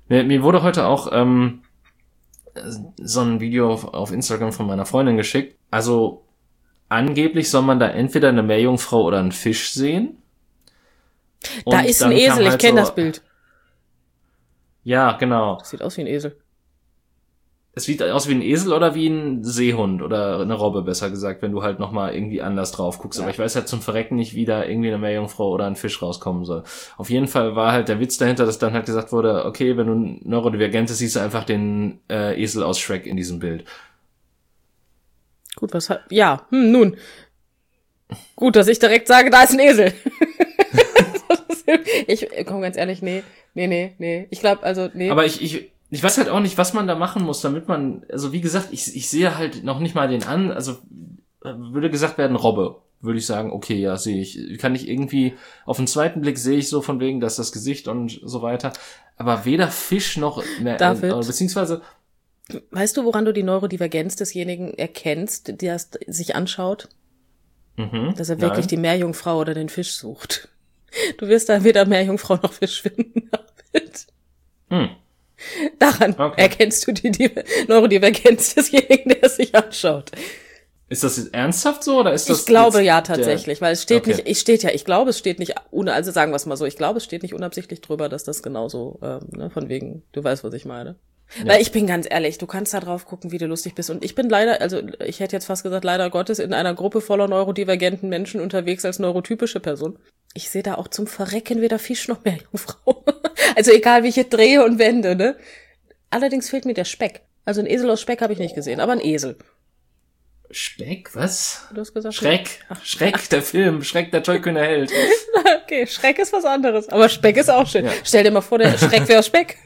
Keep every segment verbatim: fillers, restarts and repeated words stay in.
Mir, mir wurde heute auch ähm, so ein Video auf, auf Instagram von meiner Freundin geschickt. Also angeblich soll man da entweder eine Meerjungfrau oder einen Fisch sehen. Da Und ist dann ein Esel, kam halt ich kenne so, das Bild. Ja, genau. Das sieht aus wie ein Esel. Es sieht aus wie ein Esel oder wie ein Seehund oder eine Robbe, besser gesagt, wenn du halt nochmal irgendwie anders drauf guckst. Ja. Aber ich weiß halt zum Verrecken nicht, wie da irgendwie eine Meerjungfrau oder ein Fisch rauskommen soll. Auf jeden Fall war halt der Witz dahinter, dass dann halt gesagt wurde, okay, wenn du neurodivergent bist, siehst du einfach den äh, Esel aus Shrek in diesem Bild. Gut, was hat, ja, hm, nun. Gut, dass ich direkt sage, da ist ein Esel. ich, komm, ganz ehrlich, nee, nee, nee, nee. Ich glaube, also, nee. Aber ich, ich, ich weiß halt auch nicht, was man da machen muss, damit man, also wie gesagt, ich, ich sehe halt noch nicht mal den an, also würde gesagt werden, Robbe, würde ich sagen, okay, ja, sehe ich. Kann ich irgendwie, auf den zweiten Blick sehe ich so von wegen, dass das Gesicht und so weiter, aber weder Fisch noch, mehr, David, äh, beziehungsweise, weißt du, woran du die Neurodivergenz desjenigen erkennst, der es sich anschaut? mhm, Dass er wirklich nein. die Meerjungfrau oder den Fisch sucht. Du wirst da weder Meerjungfrau noch Fisch finden, David. Hm. Daran Okay. erkennst du die, die Neurodivergenz desjenigen, der es sich anschaut. Ist das jetzt ernsthaft so, oder ist das Ich glaube jetzt ja der- tatsächlich, weil es steht Okay. nicht, ich steht ja, ich glaube, es steht nicht, un- also sagen wir es mal so, ich glaube, es steht nicht unabsichtlich drüber, dass das genauso, ähm, ne, von wegen, du weißt, was ich meine. Ja. Weil ich bin ganz ehrlich, du kannst da drauf gucken, wie du lustig bist. Und ich bin leider, also ich hätte jetzt fast gesagt, leider Gottes, in einer Gruppe voller neurodivergenten Menschen unterwegs als neurotypische Person. Ich sehe da auch zum Verrecken weder Fisch noch Meerjungfrau. Also egal, wie ich hier drehe und wende, ne? Allerdings fehlt mir der Speck. Also ein Esel aus Speck habe ich nicht gesehen, aber ein Esel. Speck, was? Du hast gesagt, Schreck, Schreck, der Film, Schreck, der tollkühne Held. Okay, Schreck ist was anderes, aber Speck ist auch schön. Ja. Stell dir mal vor, der Schreck wäre aus Speck.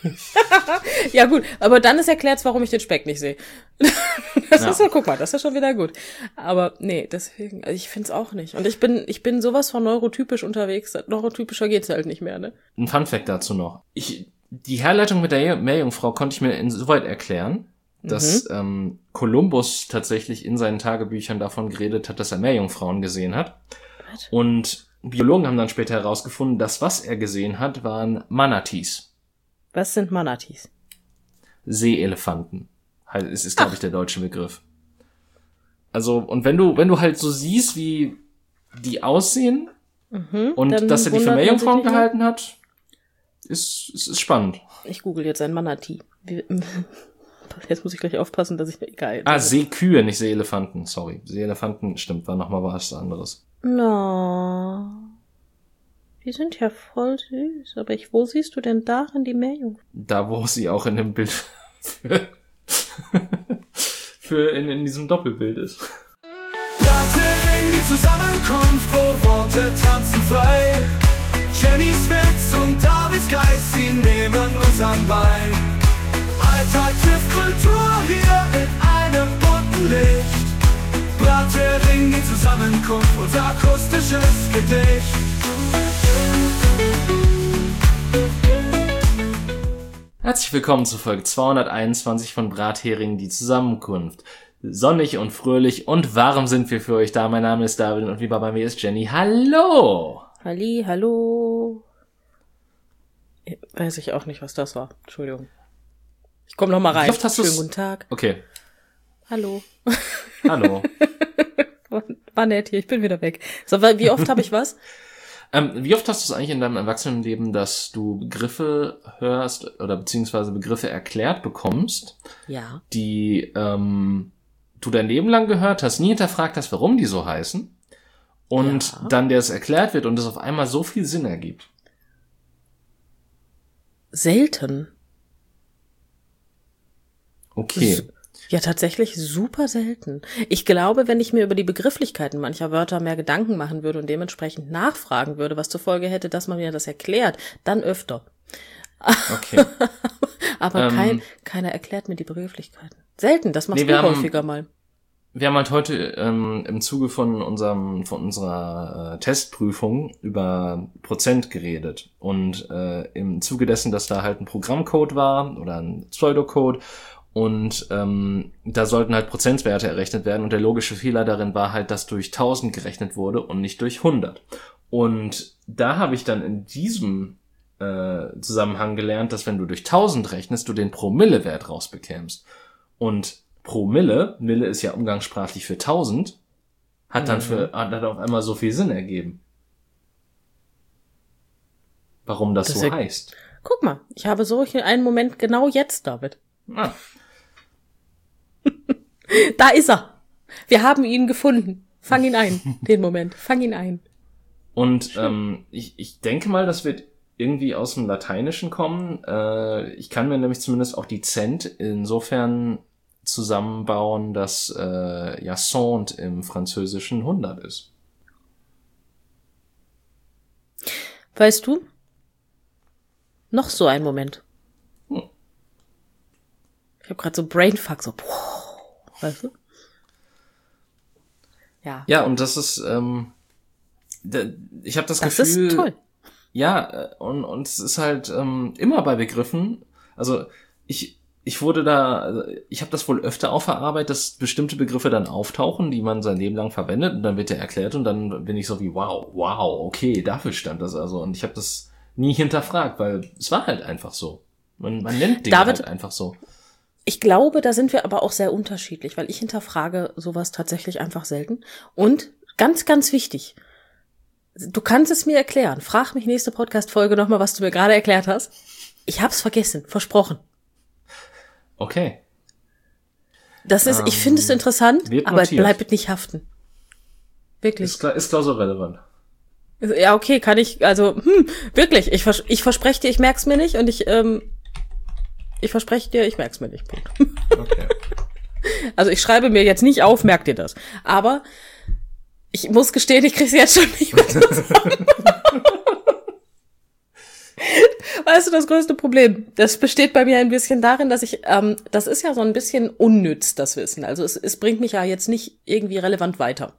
Ja gut, aber dann ist erklärt, warum ich den Speck nicht sehe. Das Ja. ist ja, guck mal, das ist schon wieder gut. Aber nee, deswegen, also ich find's auch nicht. Und ich bin, ich bin sowas von neurotypisch unterwegs. Neurotypischer geht's halt nicht mehr, ne? Ein Funfact dazu noch. Ich, die Herleitung mit der Meerjungfrau konnte ich mir insoweit erklären, dass Mhm. ähm, Kolumbus tatsächlich in seinen Tagebüchern davon geredet hat, dass er Meerjungfrauen gesehen hat. Was? Und Biologen haben dann später herausgefunden, dass was er gesehen hat, waren Manatees, Was sind Manatees? Seeelefanten. Halt, es ist, glaube ich, der deutsche Begriff. Also, und wenn du, wenn du halt so siehst, wie die aussehen Mhm, und dann dass er die für wundert man sich Meerjungfrauen nicht mehr. gehalten hat, ist, ist, ist spannend. Ich google jetzt ein Manatee. Wie- Jetzt muss ich gleich aufpassen, dass ich, egal. Ah, Seekühe, nicht Seeelefanten, sorry. Seeelefanten, stimmt, war nochmal was anderes. Na, die sind ja voll süß. Aber ich, wo siehst du denn darin die Meerjungfrau? Da, wo sie auch in dem Bild für, für in, in diesem Doppelbild ist. Dating, die Zusammenkunft, wo Worte tanzen frei. Jennys Witz und Davids Geist, sie nehmen uns an Bein. Alltag trifft Kultur hier in einem bunten Licht. Brathering, die Zusammenkunft, unser akustisches Gedicht. Herzlich willkommen zu Folge zweihunderteinundzwanzig von Brathering, die Zusammenkunft. Sonnig und fröhlich und warm sind wir für euch da. Mein Name ist David und wie bei mir ist Jenny. Hallo! Halli, hallo. Weiß ich auch nicht, was das war. Entschuldigung. Ich komm noch mal rein. Wie oft hast du's- Schönen guten Tag. Okay, Hallo. hallo. War, war nett hier, ich bin wieder weg. So, wie oft habe ich was? ähm, wie oft hast du es eigentlich in deinem Erwachsenenleben, dass du Begriffe hörst oder beziehungsweise Begriffe erklärt bekommst, Ja. die ähm, du dein Leben lang gehört hast, nie hinterfragt hast, warum die so heißen und Ja. dann dir es erklärt wird und es auf einmal so viel Sinn ergibt? Selten. Okay. Ja, tatsächlich super selten. Ich glaube, wenn ich mir über die Begrifflichkeiten mancher Wörter mehr Gedanken machen würde und dementsprechend nachfragen würde, was zur Folge hätte, dass man mir das erklärt, dann öfter. Okay. Aber Ähm, kein, keiner erklärt mir die Begrifflichkeiten. Selten, das machst Nee, wir du haben- häufiger mal. Wir haben halt heute ähm, im Zuge von unserem von unserer äh, Testprüfung über Prozent geredet und äh, im Zuge dessen, dass da halt ein Programmcode war oder ein Pseudocode und ähm, da sollten halt Prozentwerte errechnet werden und der logische Fehler darin war halt, dass durch tausend gerechnet wurde und nicht durch hundert. Und da habe ich dann in diesem äh, Zusammenhang gelernt, dass wenn du durch tausend rechnest, du den Promillewert rausbekämst. Und Promille, Mille ist ja umgangssprachlich für tausend, hat dann für, hat dann auf einmal so viel Sinn ergeben. Warum das, das so ja, heißt. Guck mal, ich habe so einen Moment genau jetzt, David. Ah. Da ist er. Wir haben ihn gefunden. Fang ihn ein, den Moment. Fang ihn ein. Und ähm, ich, ich denke mal, das wird irgendwie aus dem Lateinischen kommen. Äh, ich kann mir nämlich zumindest auch die Cent insofern zusammenbauen, dass äh, ja Cent im Französischen hundert ist. Weißt du? Noch so ein Moment. Hm. Ich habe gerade so Brainfuck, so weißt du? Ja. Ja, und das ist, ähm, da, ich habe das, das Gefühl, ist toll. Ja, und und es ist halt ähm, immer bei Begriffen. Also ich ich wurde da, also ich habe das wohl öfter auferarbeitet, dass bestimmte Begriffe dann auftauchen, die man sein Leben lang verwendet, und dann wird der erklärt und dann bin ich so wie wow, wow, okay, dafür stand das also, und ich habe das nie hinterfragt, weil es war halt einfach so. Man, man nennt Dinge David, halt einfach so. Ich glaube, da sind wir aber auch sehr unterschiedlich, weil ich hinterfrage sowas tatsächlich einfach selten. Und ganz, ganz wichtig, du kannst es mir erklären. Frag mich nächste Podcast-Folge nochmal, was du mir gerade erklärt hast. Ich hab's vergessen, versprochen. Okay. Das ist, ähm, ich finde es interessant, aber bleibt nicht haften. Wirklich. Ist, ist klausurrelevant. Ja, okay, kann ich, also, hm, wirklich, ich, vers- ich verspreche dir, ich merk's mir nicht, und ich, ähm, ich verspreche dir, ich merk's mir nicht. Punkt. Okay. Also ich schreibe mir jetzt nicht auf, merk dir das. Aber ich muss gestehen, ich krieg's jetzt schon nicht mehr zusammen. Weißt du, das größte Problem, das besteht bei mir ein bisschen darin, dass ich, ähm, das ist ja so ein bisschen unnütz, das Wissen. Also es, es bringt mich ja jetzt nicht irgendwie relevant weiter.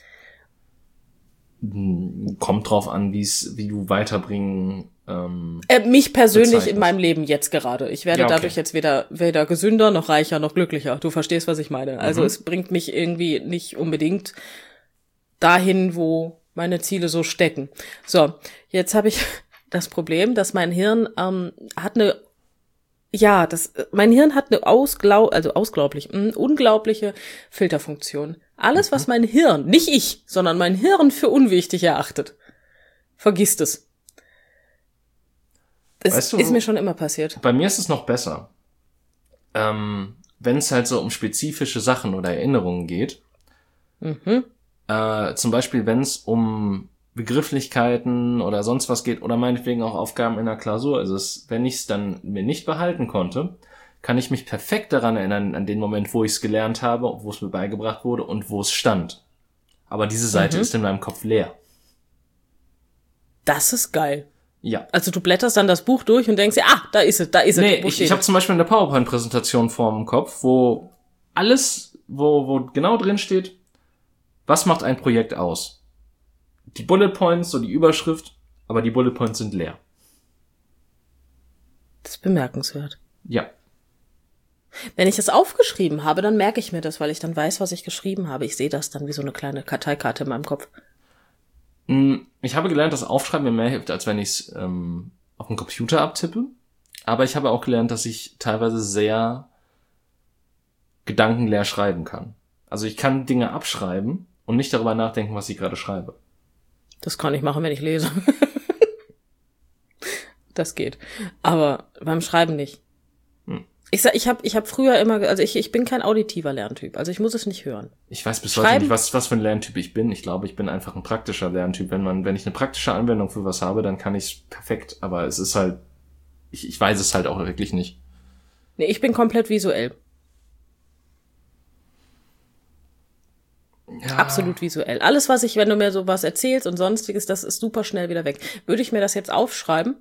Kommt drauf an, wie's, wie du weiterbringen. Ähm, äh, mich persönlich in meinem Leben jetzt gerade. Ich werde ja, okay. dadurch jetzt weder weder gesünder noch reicher noch glücklicher. Du verstehst, was ich meine. Also mhm. es bringt mich irgendwie nicht unbedingt dahin, wo meine Ziele so stecken. So, jetzt habe ich das Problem, dass mein Hirn ähm, hat eine, ja, das, mein Hirn hat eine ausglau, also ausglaublich, mh, unglaubliche Filterfunktion. Alles, mhm. was mein Hirn, nicht ich, sondern mein Hirn für unwichtig erachtet, vergisst es. Das weißt du, ist mir schon immer passiert. Bei mir ist es noch besser. Ähm, wenn es halt so um spezifische Sachen oder Erinnerungen geht. Mhm. Äh, zum Beispiel, wenn es um Begrifflichkeiten oder sonst was geht oder meinetwegen auch Aufgaben in der Klausur. Also es, wenn ich es dann mir nicht behalten konnte, kann ich mich perfekt daran erinnern, an den Moment, wo ich es gelernt habe, wo es mir beigebracht wurde und wo es stand. Aber diese Seite mhm. ist in meinem Kopf leer. Das ist geil. Ja. Also du blätterst dann das Buch durch und denkst dir, ah, da ist es, da ist es. Nee, ich, ich habe zum Beispiel eine PowerPoint-Präsentation vorm Kopf, wo alles, wo, wo genau drin steht, was macht ein Projekt aus? Die Bullet Points, so die Überschrift, aber die Bullet Points sind leer. Das ist bemerkenswert. Ja. Wenn ich das aufgeschrieben habe, dann merke ich mir das, weil ich dann weiß, was ich geschrieben habe. Ich sehe das dann wie so eine kleine Karteikarte in meinem Kopf. Ich habe gelernt, dass Aufschreiben mir mehr hilft, als wenn ich es ähm, auf dem Computer abtippe. Aber ich habe auch gelernt, dass ich teilweise sehr gedankenleer schreiben kann. Also ich kann Dinge abschreiben und nicht darüber nachdenken, was ich gerade schreibe. Das kann ich machen, wenn ich lese. Das geht. Aber beim Schreiben nicht. Hm. Ich sag, ich habe ich hab früher immer, also ich ich bin kein auditiver Lerntyp, also ich muss es nicht hören. Ich weiß bis heute nicht, was was für ein Lerntyp ich bin. Ich glaube, ich bin einfach ein praktischer Lerntyp. Wenn man, wenn ich eine praktische Anwendung für was habe, dann kann ich es perfekt. Aber es ist halt, ich, ich weiß es halt auch wirklich nicht. Nee, ich bin komplett visuell. Ja. Absolut visuell. Alles, was ich, wenn du mir sowas erzählst und sonstiges, das ist super schnell wieder weg. Würde ich mir das jetzt aufschreiben,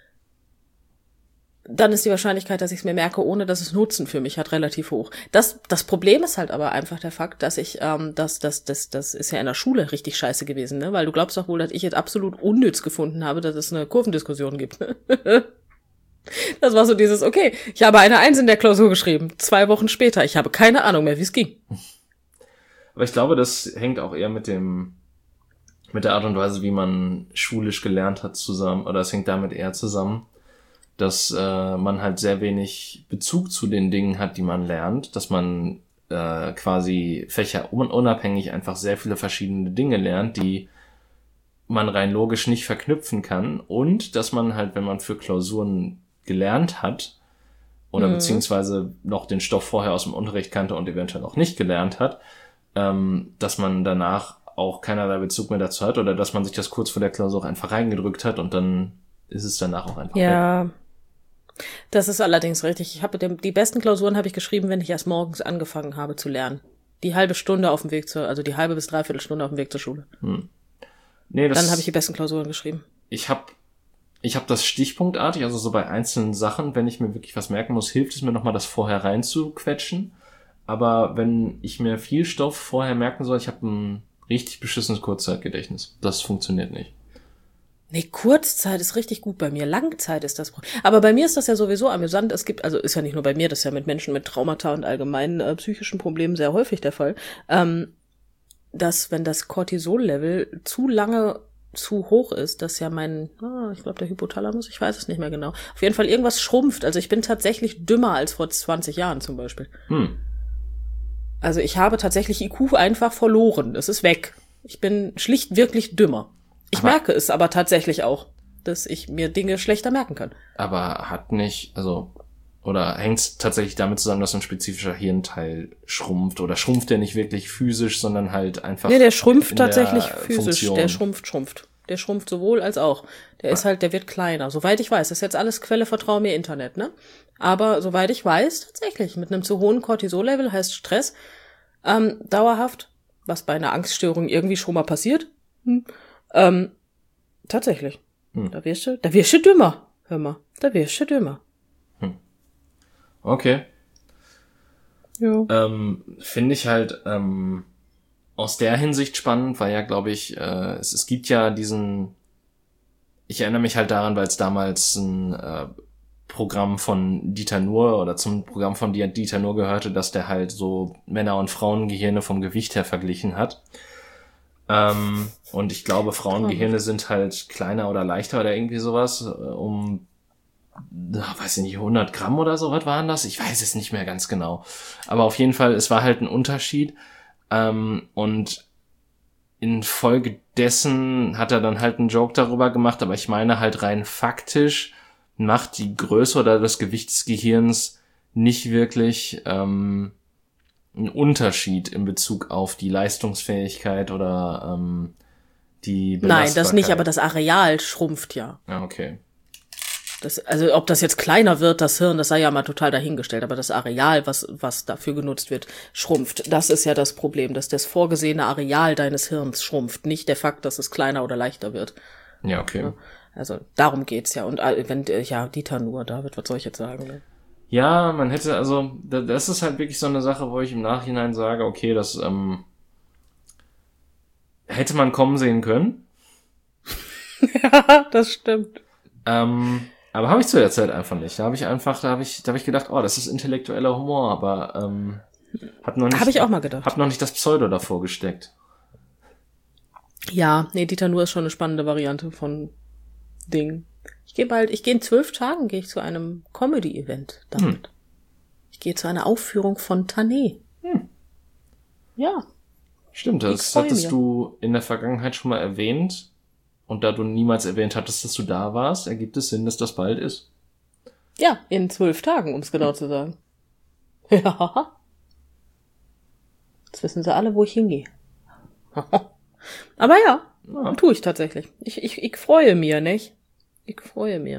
dann ist die Wahrscheinlichkeit, dass ich es mir merke, ohne dass es Nutzen für mich hat, relativ hoch. Das das Problem ist halt aber einfach der Fakt, dass ich, ähm, das, das, das, das ist ja in der Schule richtig scheiße gewesen, ne? Weil du glaubst doch wohl, dass ich jetzt absolut unnütz gefunden habe, dass es eine Kurvendiskussion gibt. Das war so dieses, okay, ich habe eine Eins in der Klausur geschrieben, zwei Wochen später, ich habe keine Ahnung mehr, wie es ging. Aber ich glaube, das hängt auch eher mit dem mit der Art und Weise, wie man schulisch gelernt hat zusammen, oder es hängt damit eher zusammen, dass äh, man halt sehr wenig Bezug zu den Dingen hat, die man lernt, dass man äh, quasi fächerunabhängig einfach sehr viele verschiedene Dinge lernt, die man rein logisch nicht verknüpfen kann, und dass man halt, wenn man für Klausuren gelernt hat oder mhm. beziehungsweise noch den Stoff vorher aus dem Unterricht kannte und eventuell noch nicht gelernt hat, ähm, dass man danach auch keinerlei Bezug mehr dazu hat oder dass man sich das kurz vor der Klausur einfach reingedrückt hat und dann ist es danach auch einfach ja. weg. Das ist allerdings richtig. Ich habe die besten Klausuren habe ich geschrieben, wenn ich erst morgens angefangen habe zu lernen. Die halbe Stunde auf dem Weg zur, also die halbe bis dreiviertel Stunde auf dem Weg zur Schule. Hm. Nee, das, dann habe ich die besten Klausuren geschrieben. Ich habe ich hab das stichpunktartig, also so bei einzelnen Sachen, wenn ich mir wirklich was merken muss, hilft es mir nochmal, das vorher reinzuquetschen. Aber wenn ich mir viel Stoff vorher merken soll, ich habe ein richtig beschissenes Kurzzeitgedächtnis. Das funktioniert nicht. Nee, Kurzzeit ist richtig gut bei mir. Langzeit ist das. Aber bei mir ist das ja sowieso amüsant. Es gibt, also ist ja nicht nur bei mir, das ist ja mit Menschen mit Traumata und allgemeinen äh, psychischen Problemen sehr häufig der Fall, ähm, dass wenn das Cortisol-Level zu lange zu hoch ist, dass ja mein, ah, ich glaube der Hypothalamus, ich weiß es nicht mehr genau, auf jeden Fall irgendwas schrumpft. Also ich bin tatsächlich dümmer als vor zwanzig Jahren zum Beispiel. Hm. Also ich habe tatsächlich I Q einfach verloren. Es ist weg. Ich bin schlicht wirklich dümmer. Ich aber, merke es aber tatsächlich auch, dass ich mir Dinge schlechter merken kann. Aber hat nicht, also, oder hängt es tatsächlich damit zusammen, dass ein spezifischer Hirnteil schrumpft? Oder schrumpft der nicht wirklich physisch, sondern halt einfach Nee, der schrumpft tatsächlich physisch. Funktion. Der schrumpft, schrumpft. Der schrumpft sowohl als auch. Der ist halt, der wird kleiner. Soweit ich weiß, das ist jetzt alles Quelle, vertrau mir Internet, ne? Aber soweit ich weiß, tatsächlich, mit einem zu hohen Cortisol-Level heißt Stress, ähm, dauerhaft, was bei einer Angststörung irgendwie schon mal passiert, hm, ähm, tatsächlich. Hm. Da wirst du, da wirst du dümmer. Hör mal, da wirst du dümmer. Hm. Okay. Ja. Ähm, finde ich halt, ähm, aus der Hinsicht spannend, weil ja, glaube ich, äh, es, es gibt ja diesen, ich erinnere mich halt daran, weil es damals ein äh, Programm von Dieter Nuhr oder zum Programm von Dieter Nuhr gehörte, dass der halt so Männer- und Frauengehirne vom Gewicht her verglichen hat. Ähm, und ich glaube, Frauengehirne sind halt kleiner oder leichter oder irgendwie sowas, äh, um, weiß ich nicht, hundert Gramm oder so, was waren das? Ich weiß es nicht mehr ganz genau. Aber auf jeden Fall, es war halt ein Unterschied. Ähm, und infolgedessen hat er dann halt einen Joke darüber gemacht, aber ich meine halt rein faktisch macht die Größe oder das Gewicht des Gehirns nicht wirklich ähm, einen Unterschied in Bezug auf die Leistungsfähigkeit oder ähm, die Belastbarkeit. Nein, das nicht, aber das Areal schrumpft ja. Ja, okay. Das, also ob das jetzt kleiner wird, das Hirn, das sei ja mal total dahingestellt, aber das Areal, was was dafür genutzt wird, schrumpft. Das ist ja das Problem, dass das vorgesehene Areal deines Hirns schrumpft, nicht der Fakt, dass es kleiner oder leichter wird. Ja, okay. Also darum geht's ja. Und wenn, ja, Dieter Nuhr, David, was soll ich jetzt sagen? Ne? Ja, man hätte, also, das ist halt wirklich so eine Sache, wo ich im Nachhinein sage, okay, das ähm, hätte man kommen sehen können. Ja, das stimmt. Ähm, aber habe ich zu der Zeit einfach nicht. Da habe ich einfach, da habe ich, da habe ich gedacht, oh, das ist intellektueller Humor, aber ähm, hab noch nicht, habe ich auch mal gedacht. Hab noch nicht das Pseudo davor gesteckt. Ja, nee, Dieter Nuhr ist schon eine spannende Variante von Ding. Ich gehe bald, ich gehe in zwölf Tagen gehe ich zu einem Comedy-Event damit. Hm. Ich gehe zu einer Aufführung von Tané. Hm. Ja. Stimmt, das hattest mir. du in der Vergangenheit schon mal erwähnt. Und da du niemals erwähnt hattest, dass du da warst, ergibt es Sinn, dass das bald ist. Ja, in zwölf Tagen, um es genau hm. zu sagen. Ja. Jetzt wissen sie alle, wo ich hingehe. Aber ja, ja. tue ich tatsächlich. Ich, ich, ich freue mich, nicht? Ich freue mich.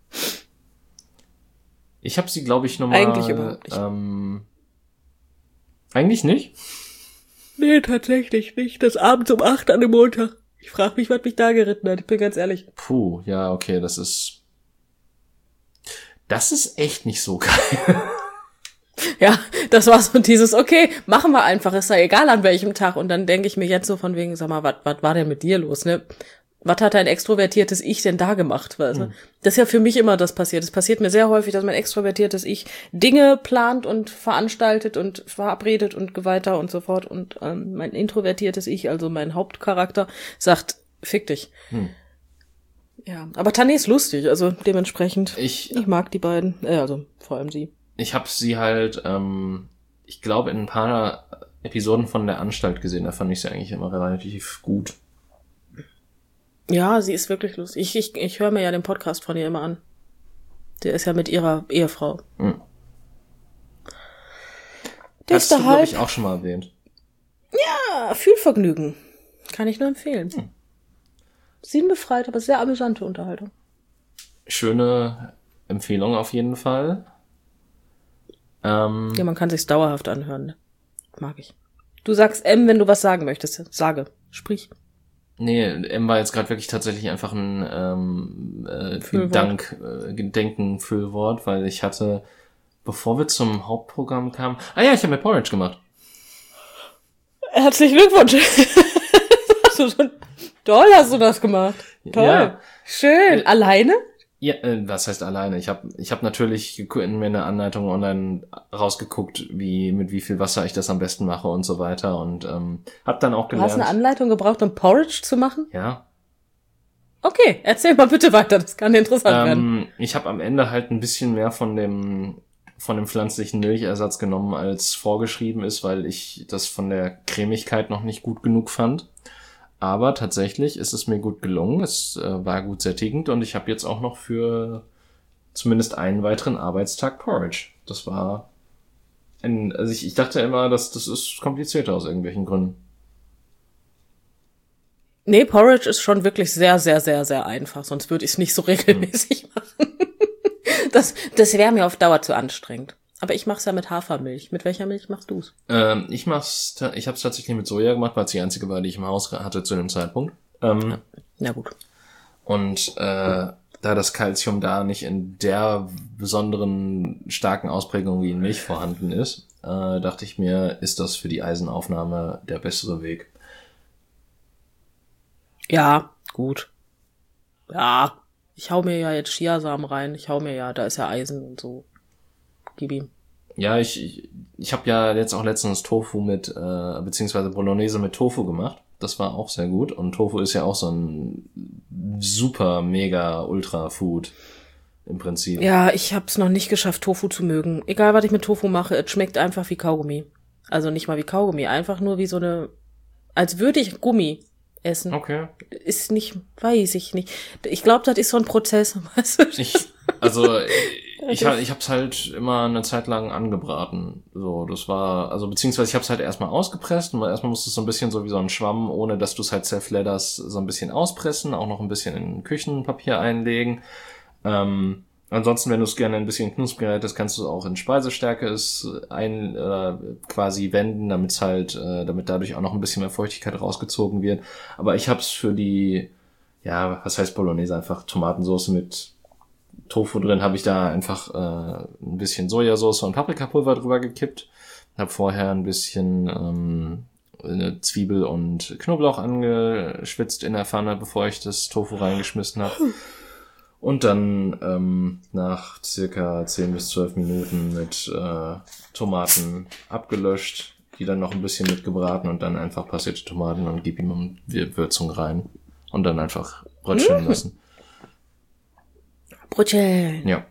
Ich habe sie, glaube ich, nochmal... Eigentlich überhaupt nicht. Ähm, eigentlich nicht? Nee, tatsächlich nicht. Das abends um acht an dem Montag. Ich frage mich, was mich da geritten hat. Ich bin ganz ehrlich. Puh, ja, okay, das ist... Das ist echt nicht so geil. Ja, das war so dieses, okay, machen wir einfach, ist ja egal an welchem Tag. Und dann denke ich mir jetzt so von wegen, sag mal, was was war denn mit dir los, ne? Was hat ein extrovertiertes Ich denn da gemacht? Weißt du? Hm. Das ist ja für mich immer das passiert. Es passiert mir sehr häufig, dass mein extrovertiertes Ich Dinge plant und veranstaltet und verabredet und so weiter und so fort. Und ähm, mein introvertiertes Ich, also mein Hauptcharakter, sagt, Fick dich. Hm. Ja, aber Tané ist lustig, also dementsprechend. Ich, Ich mag die beiden, äh, also vor allem sie. ich habe sie halt, ähm, ich glaube, in ein paar Episoden von der Anstalt gesehen. Da fand ich sie eigentlich immer relativ gut. Ja, sie ist wirklich lustig. Ich, ich, ich höre mir ja den Podcast von ihr immer an. Der ist ja mit ihrer Ehefrau. Hm. Der Hast ist du, da glaube halt. ich, auch schon mal erwähnt. Ja, Fühlvergnügen. Kann ich nur empfehlen. Hm. Sinnbefreit, aber sehr amüsante Unterhaltung. Schöne Empfehlung auf jeden Fall. Ähm, Ja, man kann sich's dauerhaft anhören. Ne? Mag ich. Du sagst M, wenn du was sagen möchtest. Sage. Sprich. Nee, M war jetzt gerade wirklich tatsächlich einfach ein ähm, äh, Füllwort. Gedank, äh, Gedenken-Füllwort, weil ich hatte, bevor wir zum Hauptprogramm kamen, ah ja, ich habe mir Porridge gemacht. Herzlichen Glückwunsch. Hast du schon, toll hast du das gemacht. Toll. Ja. Schön. Alleine? Ja, äh, was heißt alleine? Ich habe ich hab natürlich geku- in mir eine Anleitung online rausgeguckt, wie mit wie viel Wasser ich das am besten mache und so weiter und ähm, habe dann auch Du hast gelernt. eine Anleitung gebraucht, um Porridge zu machen? Ja. Okay, erzähl mal bitte weiter. Das kann interessant werden. Ähm, ich habe am Ende halt ein bisschen mehr von dem von dem pflanzlichen Milchersatz genommen, als vorgeschrieben ist, weil ich das von der Cremigkeit noch nicht gut genug fand. Aber tatsächlich ist es mir gut gelungen. Es äh, war gut sättigend und ich habe jetzt auch noch für zumindest einen weiteren Arbeitstag Porridge. Das war ein, also ich, ich dachte immer, dass das ist komplizierter aus irgendwelchen Gründen. Nee, Porridge ist schon wirklich sehr, sehr, sehr, sehr einfach. Sonst würde ich es nicht so regelmäßig machen. Das, das wäre mir auf Dauer zu anstrengend. Aber ich mache es ja mit Hafermilch. Mit welcher Milch machst du's? Ähm, ich mach's, ta- ich habe es tatsächlich mit Soja gemacht, weil es die einzige war, die ich im Haus hatte zu dem Zeitpunkt. Ähm, Na gut. Und äh, da das Calcium da nicht in der besonderen starken Ausprägung wie in Milch vorhanden ist, äh, dachte ich mir, ist das für die Eisenaufnahme der bessere Weg. Ja, gut. Ja, ich hau mir ja jetzt Chiasamen rein. Ich hau mir ja, da ist ja Eisen und so. Gib ihm. Ja, ich ich, ich habe ja jetzt auch letztens Tofu mit, äh, beziehungsweise Bolognese mit Tofu gemacht. Das war auch sehr gut. Und Tofu ist ja auch so ein super, mega Ultra-Food im Prinzip. Ja, ich hab's noch nicht geschafft, Tofu zu mögen. Egal, was ich mit Tofu mache, es schmeckt einfach wie Kaugummi. Also nicht mal wie Kaugummi, einfach nur wie so eine, als würde ich Gummi essen. Okay. Ist nicht, weiß ich nicht. Ich glaube, das ist so ein Prozess, weißt du? Ich, also ich, ha- ich hab's halt immer eine Zeit lang angebraten. So, das war, also beziehungsweise ich hab's halt erstmal ausgepresst und erstmal musst du es so ein bisschen so wie so ein Schwamm, ohne dass du es halt zerfledderst, so ein bisschen auspressen, auch noch ein bisschen in Küchenpapier einlegen. Ähm, ansonsten, wenn du es gerne ein bisschen knusprig hättest, kannst du es auch in Speisestärke es ein äh, quasi wenden, damit es halt, äh, damit dadurch auch noch ein bisschen mehr Feuchtigkeit rausgezogen wird. Aber ich hab's für die, ja, was heißt Bolognese, einfach Tomatensauce mit Tofu drin, habe ich da einfach äh, ein bisschen Sojasauce und Paprikapulver drüber gekippt. Habe vorher ein bisschen ähm, eine Zwiebel und Knoblauch angeschwitzt in der Pfanne, bevor ich das Tofu reingeschmissen habe. Und dann ähm, nach circa zehn bis zwölf Minuten mit äh, Tomaten abgelöscht, die dann noch ein bisschen mitgebraten und dann einfach passierte Tomaten und gib ihm um die Würzung rein. Und dann einfach brötcheln lassen. Brötchen. Ja.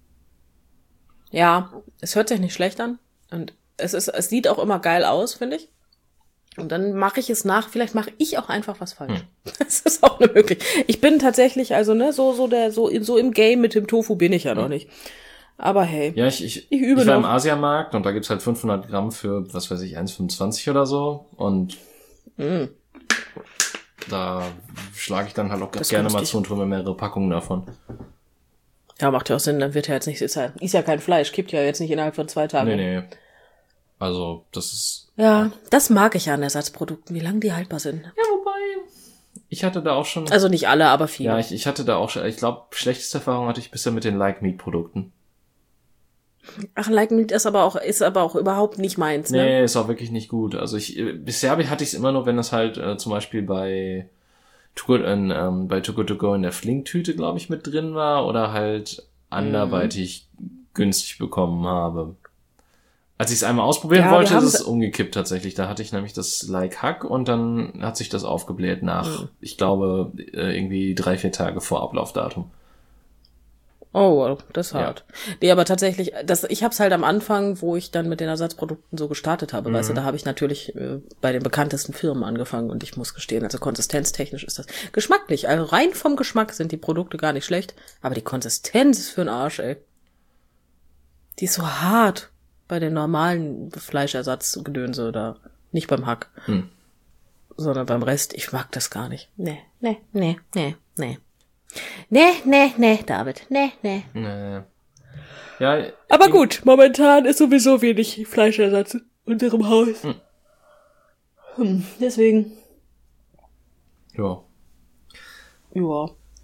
Ja, es hört sich nicht schlecht an. Und es ist, es sieht auch immer geil aus, finde ich. Und dann mache ich es nach. Vielleicht mache ich auch einfach was falsch. Hm. Das ist auch eine Möglichkeit. Ich bin tatsächlich, also ne, so so der so so im Game mit dem Tofu bin ich ja noch nicht. Aber hey, Ja, ich, ich, Ich übe ich war noch. im Asiamarkt und da gibt's halt fünfhundert Gramm für, was weiß ich, eins Komma fünfundzwanzig oder so. Und mm, da schlage ich dann halt auch Das ist gerne mal günstig. zu und hole mir mehrere Packungen davon. ja, macht ja auch Sinn. Dann wird ja jetzt nicht, ist ja, ist ja kein Fleisch, kippt ja jetzt nicht innerhalb von zwei Tagen. Nee, nee. Also, das ist... Ja, das mag ich ja an Ersatzprodukten, wie lange die haltbar sind. Ja, wobei... Ich hatte da auch schon... Also nicht alle, aber viele. ja, ich, ich hatte da auch schon... Ich glaube, schlechteste Erfahrung hatte ich bisher mit den Like-Meat-Produkten. Ach, Like Meat ist aber auch, ist aber auch überhaupt nicht meins, ne? Nee, ist auch wirklich nicht gut. Also ich... äh, Bisher hatte ich es immer nur, wenn das halt äh, zum Beispiel bei... Too Good, in, ähm, bei Too Good To Go in der Flinktüte, glaube ich, mit drin war oder halt anderweitig günstig bekommen habe. Als ich es einmal ausprobieren Ja, wollte, wir ist haben's- es umgekippt tatsächlich. Da hatte ich nämlich das Like Hack und dann hat sich das aufgebläht nach, Mhm. ich glaube, äh, irgendwie drei, vier Tage vor Ablaufdatum. Oh, wow, das ist Ja. hart. Nee, aber tatsächlich, das, ich hab's halt am Anfang, wo ich dann mit den Ersatzprodukten so gestartet habe, Mhm. weißt du, da habe ich natürlich äh, bei den bekanntesten Firmen angefangen und ich muss gestehen, also konsistenztechnisch ist das geschmacklich, also rein vom Geschmack sind die Produkte gar nicht schlecht, aber die Konsistenz ist für den Arsch, ey. Die ist so hart bei den normalen Fleischersatzgedönse oder nicht beim Hack, Hm. sondern beim Rest. Ich mag das gar nicht. Nee, nee, nee, nee, nee. Nee, nee, nee, David. Nee, nee. Nee. Ja, Aber gut, momentan ist sowieso wenig Fleischersatz in unserem Haus. Hm. Hm, deswegen, ja. ja.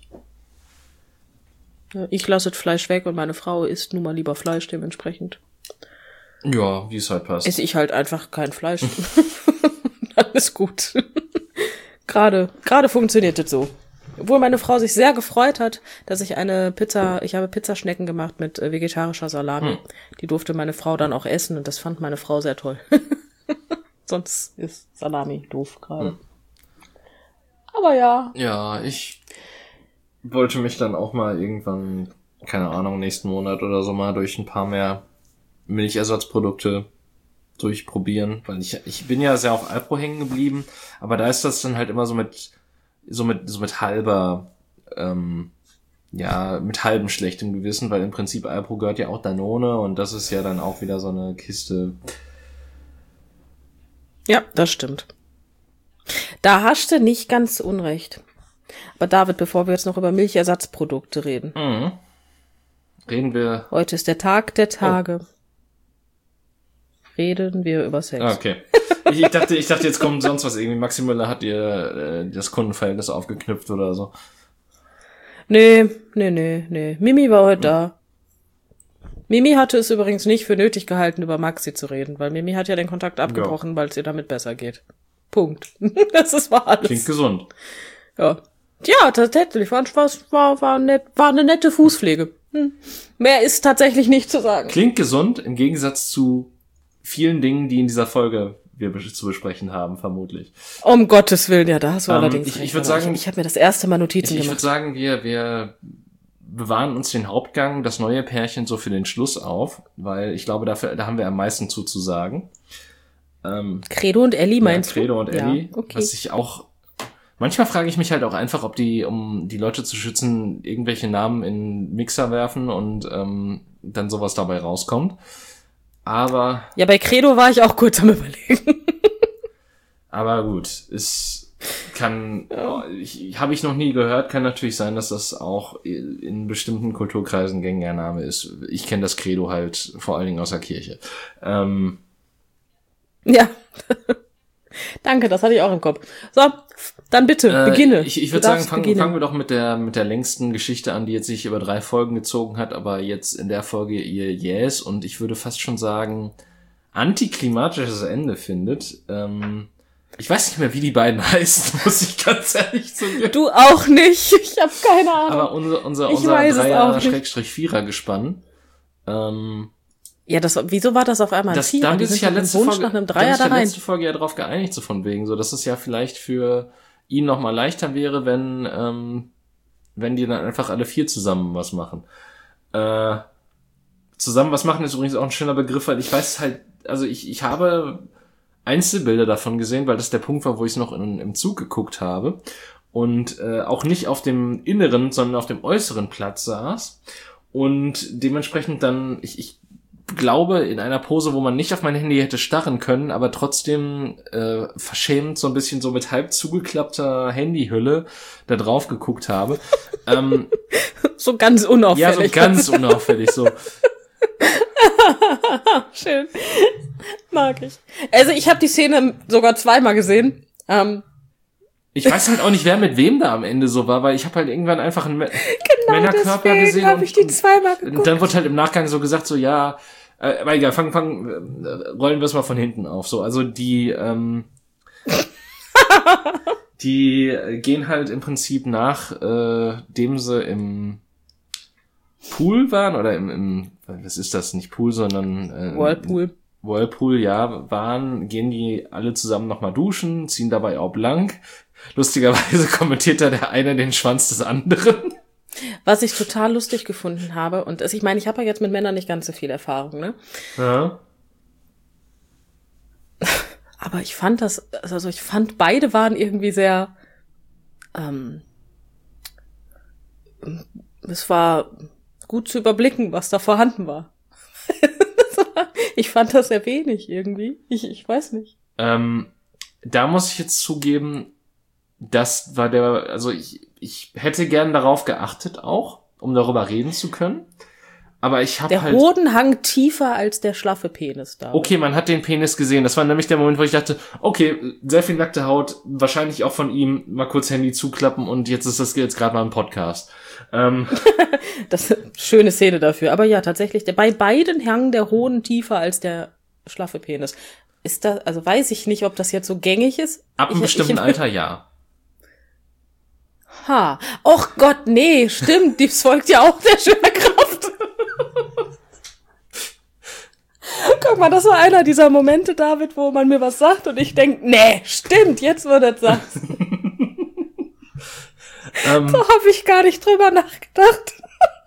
Ja, ich lasse das Fleisch weg und meine Frau isst nun mal lieber Fleisch, dementsprechend Ja, wie es halt passt. esse ich halt einfach kein Fleisch. Dann ist gut. Gerade, gerade funktioniert es so. Obwohl meine Frau sich sehr gefreut hat, dass ich eine Pizza, ich habe Pizzaschnecken gemacht mit äh, vegetarischer Salami. Hm. Die durfte meine Frau dann auch essen und das fand meine Frau sehr toll. Sonst ist Salami doof gerade. Hm. Aber ja. Ja, ich wollte mich dann auch mal irgendwann, keine Ahnung, nächsten Monat oder so mal durch ein paar mehr Milchersatzprodukte durchprobieren, weil ich ich bin ja sehr auf Alpro hängen geblieben, aber da ist das dann halt immer so mit so mit so mit halber ähm, ja mit halbem schlechtem Gewissen, weil im Prinzip Alpro gehört ja auch Danone und das ist ja dann auch wieder so eine Kiste. Ja, das stimmt. Da hast du nicht ganz unrecht. Aber David, bevor wir jetzt noch über Milchersatzprodukte reden. Mhm. Reden wir. Heute ist der Tag der Tage. Reden wir über Sex. Ah, okay. Ich, ich dachte, ich dachte, jetzt kommt sonst was irgendwie. Maxi Müller hat ihr äh, das Kundenverhältnis aufgeknüpft oder so. Nee, nee, nee, nee. Mimi war heute da. Mimi hatte es übrigens nicht für nötig gehalten, über Maxi zu reden, weil Mimi hat ja den Kontakt abgebrochen, weil es ihr damit besser geht. Punkt. Das ist war alles. Klingt gesund. Ja. Ja, tatsächlich. War, war, war, nett, war eine nette Fußpflege. Hm. Mehr ist tatsächlich nicht zu sagen. Klingt gesund im Gegensatz zu vielen Dingen, die in dieser Folge wir zu besprechen haben, vermutlich. Um Gottes Willen, ja, da hast du Ähm, allerdings ich- ich recht. würd Aber sagen- ich, ich habe mir das erste Mal Notizen Ich, ich würde gemacht. sagen, wir, wir bewahren uns den Hauptgang, das neue Pärchen so für den Schluss auf, weil ich glaube, dafür, da haben wir am meisten zu zu sagen. Ähm, Credo und Ellie meinst ja, Credo du? und Ellie, Ja, okay. was ich auch, manchmal frage ich mich halt auch einfach, ob die, um die Leute zu schützen, irgendwelche Namen in den Mixer werfen und ähm, dann sowas dabei rauskommt. Aber, Ja, bei Credo war ich auch kurz am Überlegen. aber gut, es kann, ich, habe ich noch nie gehört, kann natürlich sein, dass das auch in bestimmten Kulturkreisen gängiger Name ist. Ich kenne das Credo halt vor allen Dingen aus der Kirche. Ähm, Ja. Danke, das hatte ich auch im Kopf. So, dann bitte, Äh, beginne. Ich, ich Du würde sagen, darfst fangen, beginnen. fangen wir doch mit der mit der längsten Geschichte an, die jetzt sich über drei Folgen gezogen hat, aber jetzt in der Folge ihr Yes und ich würde fast schon sagen antiklimatisches Ende findet. Ähm, ich weiß nicht mehr, wie die beiden heißen, muss ich ganz ehrlich zugeben. Du auch nicht. Ich habe keine Ahnung. Aber unser unser Ich unser weiß es auch Dreier nicht. Schrägstrich Vierer Gespann. Ähm, Ja, das, wieso war das auf einmal ein das, Vierer? da haben Die die sich sind ja mit dem letzte Wunsch Folge, nach einem da haben Dreier sich da ja rein. letzte Folge ja darauf geeinigt, so von wegen, so dass es ja vielleicht für ihn noch mal leichter wäre, wenn ähm, wenn die dann einfach alle vier zusammen was machen. Äh, zusammen was machen ist übrigens auch ein schöner Begriff, weil ich weiß halt, also ich ich habe Einzelbilder davon gesehen, weil das der Punkt war, wo ich es noch in, im Zug geguckt habe und äh, auch nicht auf dem inneren, sondern auf dem äußeren Platz saß und dementsprechend dann, ich, ich glaube, in einer Pose, wo man nicht auf mein Handy hätte starren können, aber trotzdem äh, verschämt so ein bisschen so mit halb zugeklappter Handyhülle da drauf geguckt habe. ähm, So ganz unauffällig. ja, so ganz unauffällig so. Schön. Mag ich. Also ich habe die Szene sogar zweimal gesehen. Ähm, Ich weiß halt auch nicht, wer mit wem da am Ende so war, weil ich habe halt irgendwann einfach einen Mä- genau Männerkörper deswegen gesehen habe und, ich die und, zweimal und geguckt. dann wurde halt im Nachgang so gesagt, so ja, äh, aber egal, fang, fang, äh, rollen wir es mal von hinten auf. So, also die, ähm, die äh, gehen halt im Prinzip nach, äh, dem sie im Pool waren oder im, im, was ist das, nicht Pool, sondern äh, Whirlpool. Whirlpool, ja, waren, gehen die alle zusammen nochmal duschen, ziehen dabei auch blank. Lustigerweise kommentiert da der eine den Schwanz des anderen. Was ich total lustig gefunden habe, und das, ich meine, ich habe ja jetzt mit Männern nicht ganz so viel Erfahrung, ne? Ja. Aber ich fand das, also ich fand, beide waren irgendwie sehr, ähm, es war gut zu überblicken, was da vorhanden war. Ich fand das sehr wenig irgendwie. Ich, ich weiß nicht. Ähm, da muss ich jetzt zugeben, das war der, also ich, ich hätte gern darauf geachtet auch, um darüber reden zu können. Aber ich habe halt... Der Hoden hang tiefer als der schlaffe Penis da. Okay, man hat den Penis gesehen. Das war nämlich der Moment, wo ich dachte, okay, sehr viel nackte Haut, wahrscheinlich auch von ihm, mal kurz Handy zuklappen und jetzt ist das jetzt gerade mal ein Podcast. Ähm, das ist eine schöne Szene dafür. Aber ja, tatsächlich, der, bei beiden hang der Hoden tiefer als der schlaffe Penis. Ist das, also weiß ich nicht, ob das jetzt so gängig ist. Ab einem ich, bestimmten ich, Alter, ja. Ha. Och Gott, nee, stimmt, dies folgt ja auch der Schwerkraft. Guck mal, das war einer dieser Momente, David, wo man mir was sagt und ich denk, nee, stimmt, jetzt wo du das sagst. ähm, so habe ich gar nicht drüber nachgedacht.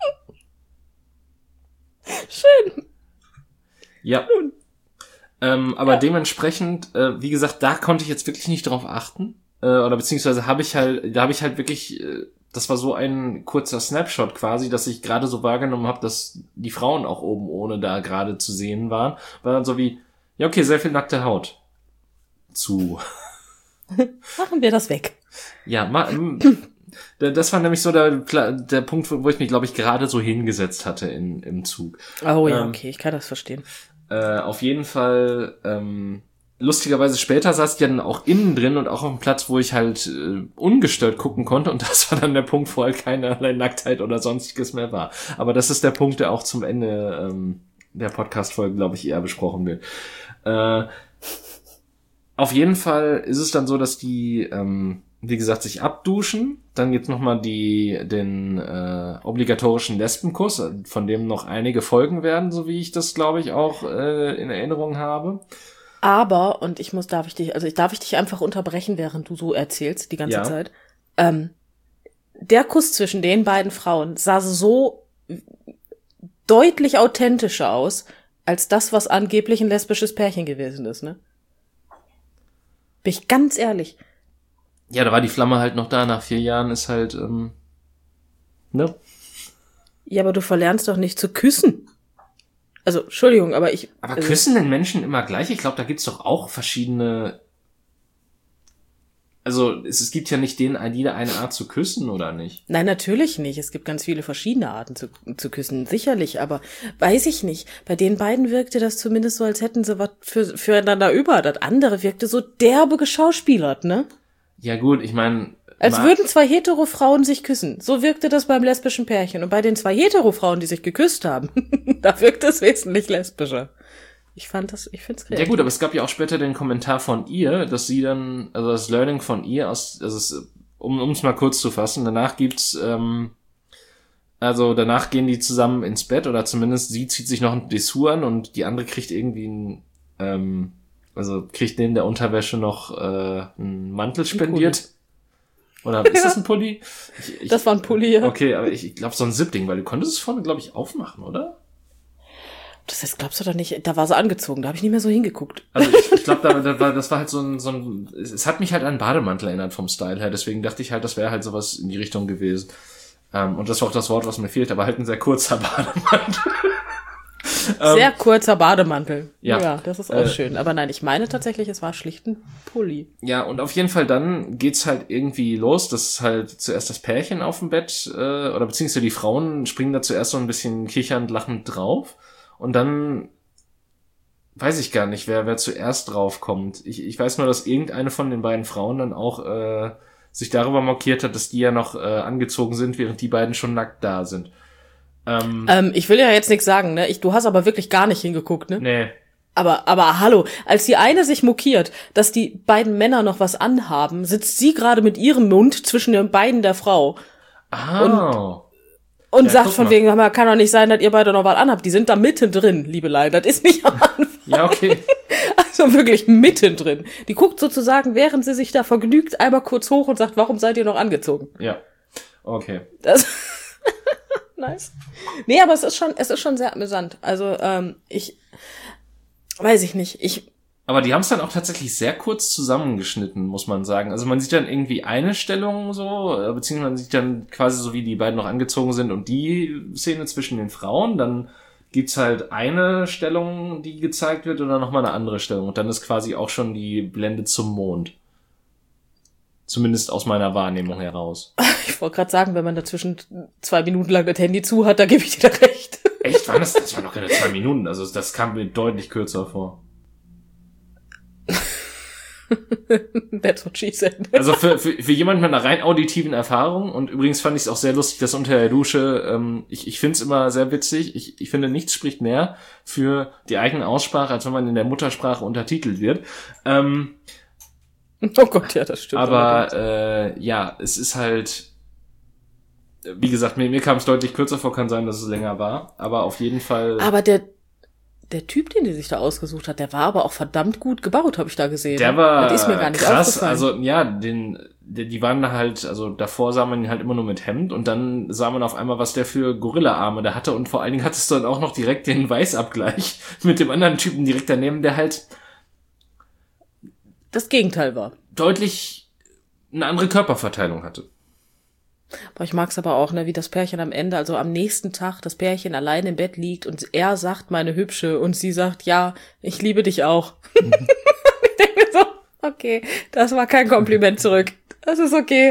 Schön. Ja. Ähm, aber ja. dementsprechend, äh, wie gesagt, da konnte ich jetzt wirklich nicht drauf achten. Äh, oder beziehungsweise habe ich halt, da habe ich halt wirklich, äh, das war so ein kurzer Snapshot quasi, dass ich gerade so wahrgenommen habe, dass die Frauen auch oben ohne da gerade zu sehen waren. War dann so wie, ja okay, sehr viel nackte Haut. Zu. Machen wir das weg. Ja, ma, das war nämlich so der, der Punkt, wo ich mich, glaube ich, gerade so hingesetzt hatte in, im Zug. Oh ja, ähm, okay, ich kann das verstehen. Äh, auf jeden Fall, ähm, lustigerweise später saß ich dann auch innen drin und auch auf einem Platz, wo ich halt äh, ungestört gucken konnte und das war dann der Punkt, wo halt keinerlei Nacktheit oder sonstiges mehr war. Aber das ist der Punkt, der auch zum Ende ähm, der Podcast-Folge, glaube ich, eher besprochen wird. Äh, auf jeden Fall ist es dann so, dass die, ähm, wie gesagt, sich abduschen. Dann gibt's nochmal die, den äh, obligatorischen Lesbenkuss, von dem noch einige folgen werden, so wie ich das, glaube ich, auch äh, in Erinnerung habe. Aber, und ich muss, darf ich dich, also ich darf ich dich einfach unterbrechen, während du so erzählst, die ganze ja. Zeit. Ähm, der Kuss zwischen den beiden Frauen sah so deutlich authentischer aus, als das, was angeblich ein lesbisches Pärchen gewesen ist, ne? Bin ich ganz ehrlich. Ja, da war die Flamme halt noch da, nach vier Jahren ist halt, ähm, ne? Ja, aber du verlernst doch nicht zu küssen. Also, Entschuldigung, aber ich... Aber also, küssen den Menschen immer gleich? Ich glaube, da gibt's doch auch verschiedene... Also, es, es gibt ja nicht den, jede eine Art zu küssen, oder nicht? Nein, natürlich nicht. Es gibt ganz viele verschiedene Arten zu, zu küssen, sicherlich. Aber weiß ich nicht. Bei den beiden wirkte das zumindest so, als hätten sie was für, füreinander über. Das andere wirkte so derbe geschauspielert, ne? Ja gut, ich meine... Als würden zwei Hetero-Frauen sich küssen. So wirkte das beim lesbischen Pärchen. Und bei den zwei Hetero-Frauen, die sich geküsst haben, da wirkte es wesentlich lesbischer. Ich fand das, ich find's kreativ. Ja gut, aber es gab ja auch später den Kommentar von ihr, dass sie dann, also das Learning von ihr aus, also es, um um's mal kurz zu fassen, danach gibt's, ähm, also danach gehen die zusammen ins Bett oder zumindest sie zieht sich noch ein Dessous an und die andere kriegt irgendwie ein, ähm, also kriegt neben der Unterwäsche noch äh, einen Mantel spendiert. Oder ist das ein Pulli? Ich, ich, das war ein Pulli, ja. Okay, aber ich, ich glaube so ein Zip-Ding, weil du konntest es vorne, glaube ich, aufmachen, oder? Das heißt, glaubst du doch nicht, da war sie angezogen, da habe ich nicht mehr so hingeguckt. Also ich, ich glaube, da, da war, das war halt so ein, so ein, es hat mich halt an einen Bademantel erinnert vom Style her, deswegen dachte ich halt, das wäre halt sowas in die Richtung gewesen. Ähm, und das war auch das Wort, was mir fehlt, aber halt ein sehr kurzer Bademantel. Sehr kurzer Bademantel. Ja. Ja, das ist auch äh, schön. Aber nein, ich meine tatsächlich, es war schlicht ein Pulli. Ja, und auf jeden Fall dann geht's halt irgendwie los, dass halt zuerst das Pärchen auf dem Bett, äh, oder beziehungsweise die Frauen springen da zuerst so ein bisschen kichernd, lachend drauf. Und dann weiß ich gar nicht, wer wer zuerst drauf kommt. Ich, ich weiß nur, dass irgendeine von den beiden Frauen dann auch äh, sich darüber mokiert hat, dass die ja noch äh, angezogen sind, während die beiden schon nackt da sind. Ähm, ähm, ich will ja jetzt nichts sagen, ne? Ich, du hast aber wirklich gar nicht hingeguckt, ne? Nee. Aber, aber hallo, als die eine sich mokiert, dass die beiden Männer noch was anhaben, sitzt sie gerade mit ihrem Mund zwischen den Beinen der Frau. Ah. Und, und ja, sagt von wegen, man kann doch nicht sein, dass ihr beide noch was anhabt. Die sind da mittendrin, Liebelein. Das ist nicht am Anfang. Ja, okay. Also wirklich mittendrin. Die guckt sozusagen, während sie sich da vergnügt, einmal kurz hoch und sagt, warum seid ihr noch angezogen? Ja, okay. Das nice. Nee, aber es ist schon, es ist schon sehr amüsant. Also, ähm, ich, weiß ich nicht, ich... Aber die haben es dann auch tatsächlich sehr kurz zusammengeschnitten, muss man sagen. Also man sieht dann irgendwie eine Stellung so, beziehungsweise man sieht dann quasi so, wie die beiden noch angezogen sind und die Szene zwischen den Frauen. Dann gibt's halt eine Stellung, die gezeigt wird und dann nochmal eine andere Stellung. Und dann ist quasi auch schon die Blende zum Mond. Zumindest aus meiner Wahrnehmung heraus. Ich wollte gerade sagen, wenn man dazwischen zwei Minuten lang das Handy zu hat, da gebe ich dir da recht. Echt? War das? Das waren doch keine zwei Minuten. Also das kam mir deutlich kürzer vor. That's what she said. Also für, für, für jemanden mit einer rein auditiven Erfahrung, und übrigens fand ich es auch sehr lustig, dass unter der Dusche, ähm, ich, ich finde es immer sehr witzig, ich, ich finde, nichts spricht mehr für die eigene Aussprache, als wenn man in der Muttersprache untertitelt wird. Ähm, oh Gott, ja, das stimmt. aber äh, ja, es ist halt, wie gesagt, mir, mir kam es deutlich kürzer vor, kann sein, dass es länger war, aber auf jeden Fall... Aber der Der Typ, den die sich da ausgesucht hat, der war aber auch verdammt gut gebaut, habe ich da gesehen. Der war das ist mir gar nicht krass, aufgefallen. also ja, den, die, die waren da halt, also davor sah man ihn halt immer nur mit Hemd und dann sah man auf einmal, was der für Gorilla-Arme da hatte und vor allen Dingen hattest du dann auch noch direkt den Weißabgleich mit dem anderen Typen direkt daneben, der halt das Gegenteil war. Deutlich eine andere Körperverteilung hatte. Boah, ich mag's aber auch, ne, wie das Pärchen am Ende, also am nächsten Tag, das Pärchen allein im Bett liegt und er sagt, meine Hübsche, und sie sagt, ja, ich liebe dich auch. Mhm. Ich denke mir so, okay, das war kein Kompliment zurück. Das ist okay.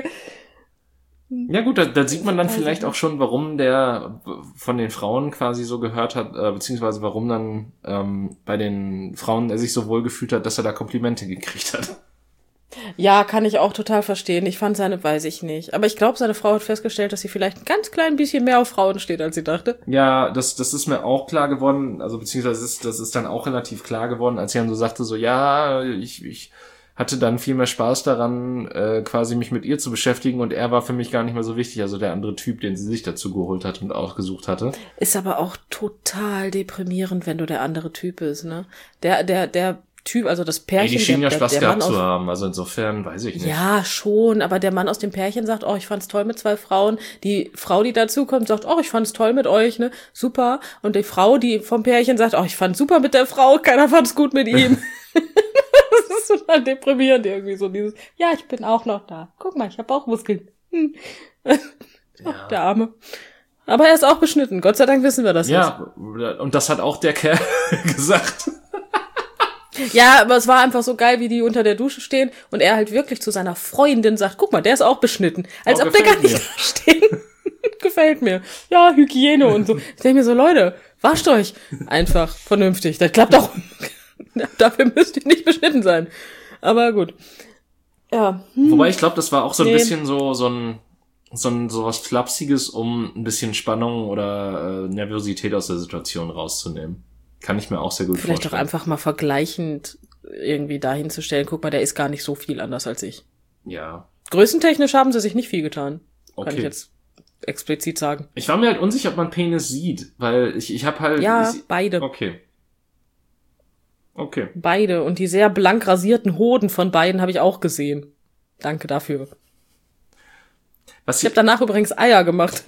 Ja gut, da, da sieht man dann vielleicht auch schon, warum der von den Frauen quasi so gehört hat, äh, beziehungsweise warum dann ähm, bei den Frauen er sich so wohl gefühlt hat, dass er da Komplimente gekriegt hat. Ja, kann ich auch total verstehen. Ich fand seine, weiß ich nicht. Aber ich glaube, seine Frau hat festgestellt, dass sie vielleicht ein ganz klein bisschen mehr auf Frauen steht, als sie dachte. Ja, das das ist mir auch klar geworden, also beziehungsweise ist, das ist dann auch relativ klar geworden, als sie dann so sagte, so ja, ich ich hatte dann viel mehr Spaß daran, äh, quasi mich mit ihr zu beschäftigen und er war für mich gar nicht mehr so wichtig, also der andere Typ, den sie sich dazu geholt hat und ausgesucht hatte. Ist aber auch total deprimierend, wenn du der andere Typ bist, ne? Der, der, der Typ, also das Pärchen. Ey, die schienen ja der, Spaß der gehabt Mann zu aus, haben, also insofern weiß ich nicht. Ja, schon, aber der Mann aus dem Pärchen sagt, oh, ich fand's toll mit zwei Frauen. Die Frau, die dazukommt, sagt, oh, ich fand's toll mit euch, ne, super. Und die Frau, die vom Pärchen sagt, oh, ich fand's super mit der Frau, keiner fand's gut mit ihm. Das ist total deprimierend irgendwie, so dieses, ja, ich bin auch noch da. Guck mal, ich habe auch Muskeln. Hm. Ja. Ach, der Arme. Aber er ist auch beschnitten, Gott sei Dank wissen wir das ja, jetzt. Ja, und das hat auch der Kerl gesagt. Ja, aber es war einfach so geil, wie die unter der Dusche stehen und er halt wirklich zu seiner Freundin sagt, guck mal, der ist auch beschnitten. Als oh, ob der gar nicht da stehen. Gefällt mir. Ja, Hygiene und so. Ich denke mir so, Leute, wascht euch einfach vernünftig. Das klappt auch. Dafür müsst ihr nicht beschnitten sein. Aber gut. Ja. Hm. Wobei ich glaube, das war auch so ein nee. bisschen so so ein so ein so was Flapsiges, um ein bisschen Spannung oder äh, Nervosität aus der Situation rauszunehmen. Kann ich mir auch sehr gut Vielleicht vorstellen. Vielleicht doch einfach mal vergleichend irgendwie dahin zu stellen, guck mal, der ist gar nicht so viel anders als ich. Ja. Größentechnisch haben sie sich nicht viel getan. Okay. Kann ich jetzt explizit sagen. Ich war mir halt unsicher, ob man Penis sieht, weil ich ich habe halt... Ja, ich, beide. Okay. Okay. Beide. Und die sehr blank rasierten Hoden von beiden habe ich auch gesehen. Danke dafür. Was ich habe danach übrigens Eier gemacht.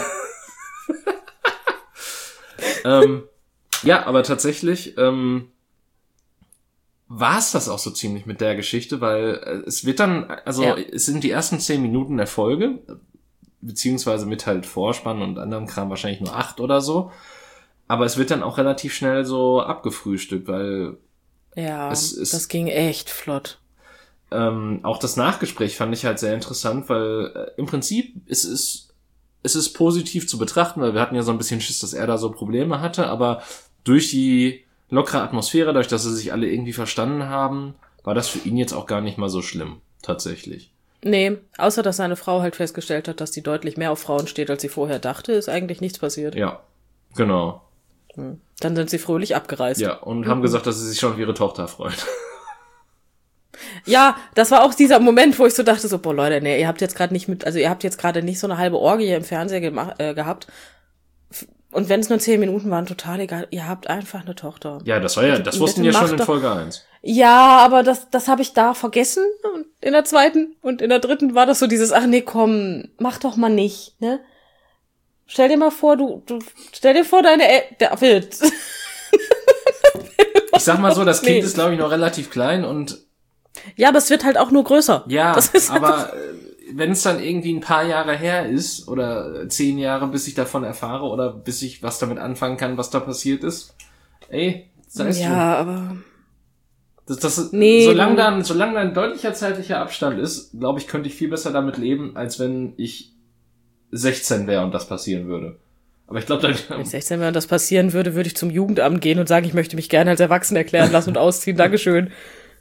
ähm... Ja, aber tatsächlich ähm, war es das auch so ziemlich mit der Geschichte, weil äh, es wird dann, also ja. es sind die ersten zehn Minuten der Folge, beziehungsweise mit halt Vorspann und anderem Kram wahrscheinlich nur acht oder so, aber es wird dann auch relativ schnell so abgefrühstückt, weil ja, es ist, das ging echt flott. Ähm, auch das Nachgespräch fand ich halt sehr interessant, weil äh, im Prinzip ist es es ist positiv zu betrachten, weil wir hatten ja so ein bisschen Schiss, dass er da so Probleme hatte, aber durch die lockere Atmosphäre, dadurch, dass sie sich alle irgendwie verstanden haben, war das für ihn jetzt auch gar nicht mal so schlimm, tatsächlich. Nee, außer dass seine Frau halt festgestellt hat, dass sie deutlich mehr auf Frauen steht, als sie vorher dachte, ist eigentlich nichts passiert. Ja, genau. Hm. Dann sind sie fröhlich abgereist. Ja, und haben mhm. gesagt, dass sie sich schon auf ihre Tochter freuen. Ja, das war auch dieser Moment, wo ich so dachte, so, boah Leute, nee, ihr habt jetzt gerade nicht mit, also ihr habt jetzt gerade nicht so eine halbe Orgie im Fernseher gemacht, äh, gehabt. Und wenn es nur zehn Minuten waren, total egal. Ihr habt einfach eine Tochter. Ja, das war ja, das wussten wir schon in Folge eins. Ja, aber das, das habe ich da vergessen. Und in der zweiten und in der dritten war das so dieses, ach nee, komm, mach doch mal nicht, ne? Stell dir mal vor, du, du, stell dir vor, deine El- der Wild. Ich sag mal so, das Kind Nee. ist, glaube ich, noch relativ klein und Ja, aber es wird halt auch nur größer. ja, Das ist aber äh, wenn es dann irgendwie ein paar Jahre her ist oder zehn Jahre, bis ich davon erfahre oder bis ich was damit anfangen kann, was da passiert ist, ey, sei es drum. Ja, aber Das, das, Nee, solange du- da, solange da ein deutlicher zeitlicher Abstand ist, glaube ich, könnte ich viel besser damit leben, als wenn ich sechzehn wäre und das passieren würde. Aber ich glaube, wenn dann, ich sechzehn wäre und das passieren würde, würde ich zum Jugendamt gehen und sagen, ich möchte mich gerne als Erwachsen erklären lassen und ausziehen. Dankeschön.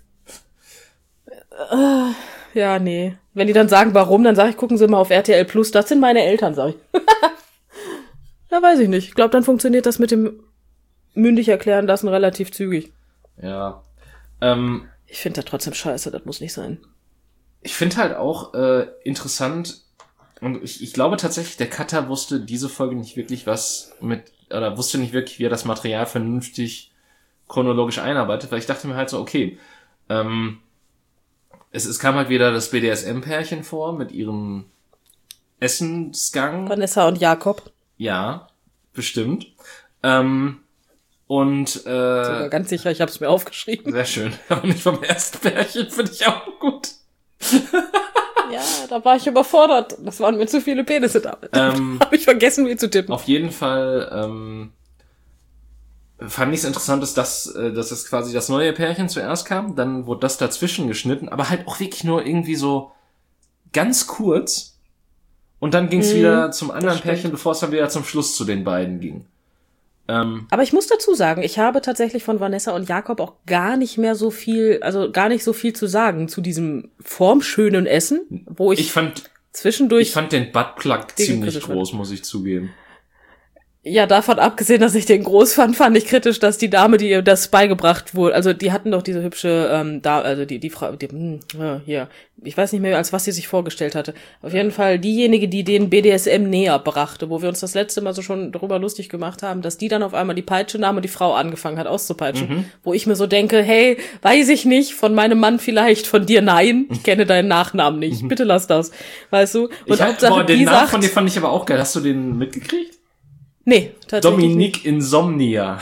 Äh, ja, nee. Wenn die dann sagen, warum, dann sage ich, gucken Sie mal auf R T L Plus, das sind meine Eltern, sag ich. Ja, weiß ich nicht. Ich glaube, dann funktioniert das mit dem mündig erklären lassen relativ zügig. ja. Ähm, Ich finde das trotzdem scheiße, das muss nicht sein. ich finde halt auch äh, interessant, und ich, ich glaube tatsächlich, der Cutter wusste diese Folge nicht wirklich was mit, oder wusste nicht wirklich, wie er das Material vernünftig chronologisch einarbeitet, weil ich dachte mir halt so, okay, ähm, es, es kam halt wieder das B D S M-Pärchen vor mit ihrem Essensgang. Vanessa und Jakob. Ja, bestimmt. Ähm, und äh, Sogar ganz sicher, ich habe es mir aufgeschrieben. sehr schön. Aber nicht vom ersten Pärchen, finde ich auch gut. Ja, da war ich überfordert. Das waren mir zu viele Penisse da. Ähm, habe ich vergessen, wie zu tippen. Auf jeden Fall ähm, fand ich es interessant, dass das, äh, dass es quasi das neue Pärchen zuerst kam, dann wurde das dazwischen geschnitten, aber halt auch wirklich nur irgendwie so ganz kurz. Und dann ging es Mhm, wieder zum anderen das stimmt. Pärchen, bevor es dann wieder zum Schluss zu den beiden ging. Ähm, Aber ich muss dazu sagen, ich habe tatsächlich von Vanessa und Jakob auch gar nicht mehr so viel, also gar nicht so viel zu sagen zu diesem formschönen Essen, wo ich, ich fand, zwischendurch, ich fand den Buttplug Dinge ziemlich kritisch groß, muss ich zugeben. ja, davon abgesehen, dass ich den groß fand, fand ich kritisch, dass die Dame, die ihr das beigebracht wurde, also die hatten doch diese hübsche, ähm, da, also die, die Frau, die, hm, ja, hier, ich weiß nicht mehr, als was sie sich vorgestellt hatte. Auf jeden Fall diejenige, die den B D S M näher brachte, wo wir uns das letzte Mal so schon darüber lustig gemacht haben, dass die dann auf einmal die Peitsche nahm und die Frau angefangen hat auszupeitschen. Mhm. Wo ich mir so denke, hey, weiß ich nicht, von meinem Mann vielleicht, von dir nein, ich kenne deinen Nachnamen nicht, bitte lass das, weißt du? Und Ich hab, Hauptsache, boah, den die Namen sagt, von dir fand ich aber auch geil. Hast du den mitgekriegt? nee, tatsächlich nicht. Dominique Insomnia.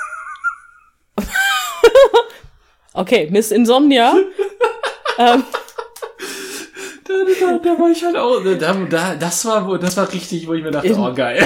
Okay, Miss Insomnia. ähm, Da, da, da war ich halt auch, da, da, das war, wo, das war richtig, wo ich mir dachte, In- oh geil.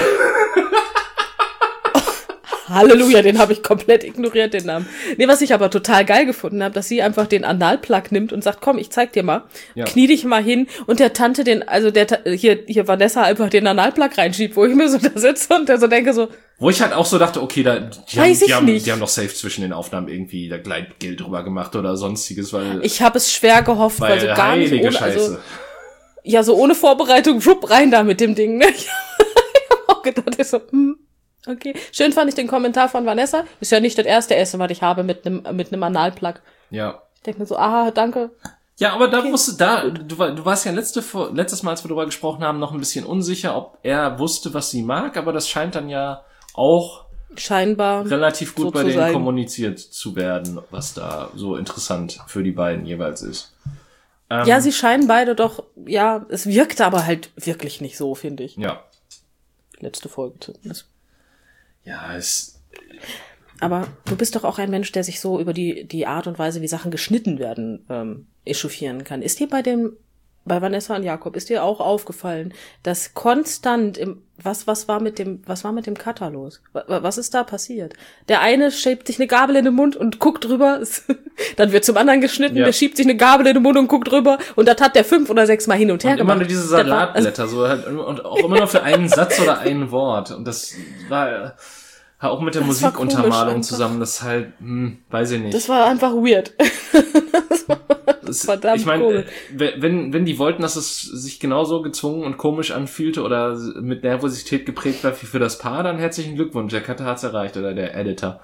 Halleluja, den habe ich komplett ignoriert, den Namen. Nee, was ich aber total geil gefunden habe, dass sie einfach den Analplug nimmt und sagt, komm, ich zeig dir mal, Ja. knie dich mal hin und der Tante den, also der, Ta- hier, hier Vanessa einfach den Analplug reinschiebt, wo ich mir so da sitze und der so denke so, Wo ich halt auch so dachte, okay, da, die, haben, Weiß ich die, haben, nicht. die haben doch safe zwischen den Aufnahmen irgendwie da Gleitgel drüber gemacht oder sonstiges, weil, ich habe es schwer gehofft, weil, weil so gar nicht heilige ohne, Scheiße. also, ja, so ohne Vorbereitung, schwupp, rein da mit dem Ding, ne? Ich hab auch gedacht, ich so, hm, okay. Schön fand ich den Kommentar von Vanessa. Ist ja nicht das erste Essen, was ich habe mit einem mit einem Analplug. ja. Ich denke mir so, ah, danke. Ja, aber da Okay. musste, da, du, war- du warst ja letzte, letztes Mal, als wir darüber gesprochen haben, noch ein bisschen unsicher, ob er wusste, was sie mag, aber das scheint dann ja auch Scheinbar. relativ gut so bei zu denen sein. kommuniziert zu werden, was da so interessant für die beiden jeweils ist. Ähm, Ja, sie scheinen beide doch, ja, es wirkte aber halt wirklich nicht so, finde ich. Ja. Letzte Folge zumindest. Ja, es, Aber du bist doch auch ein Mensch, der sich so über die, die Art und Weise, wie Sachen geschnitten werden, ähm, echauffieren kann. Ist dir bei dem, bei Vanessa und Jakob, ist dir auch aufgefallen, dass konstant im, was, was war mit dem, was war mit dem Cutter los? Wa- Was ist da passiert? Der eine schiebt sich eine Gabel in den Mund und guckt drüber, dann wird zum anderen geschnitten, Ja. der schiebt sich eine Gabel in den Mund und guckt drüber und das hat der fünf oder sechs Mal hin und her und immer gemacht. nur diese Das war- also, Salatblätter, so halt, und auch immer nur für einen Satz oder ein Wort. Und das war äh, auch mit der Das war komisch Musikuntermalung einfach. zusammen, das halt, hm, weiß ich nicht. Das war einfach weird. Das- verdammt ich meine, komisch. äh, wenn, wenn die wollten, dass es sich genauso gezwungen und komisch anfühlte oder mit Nervosität geprägt war wie für das Paar, dann herzlichen Glückwunsch. Der Cutter hat's erreicht, oder der Editor.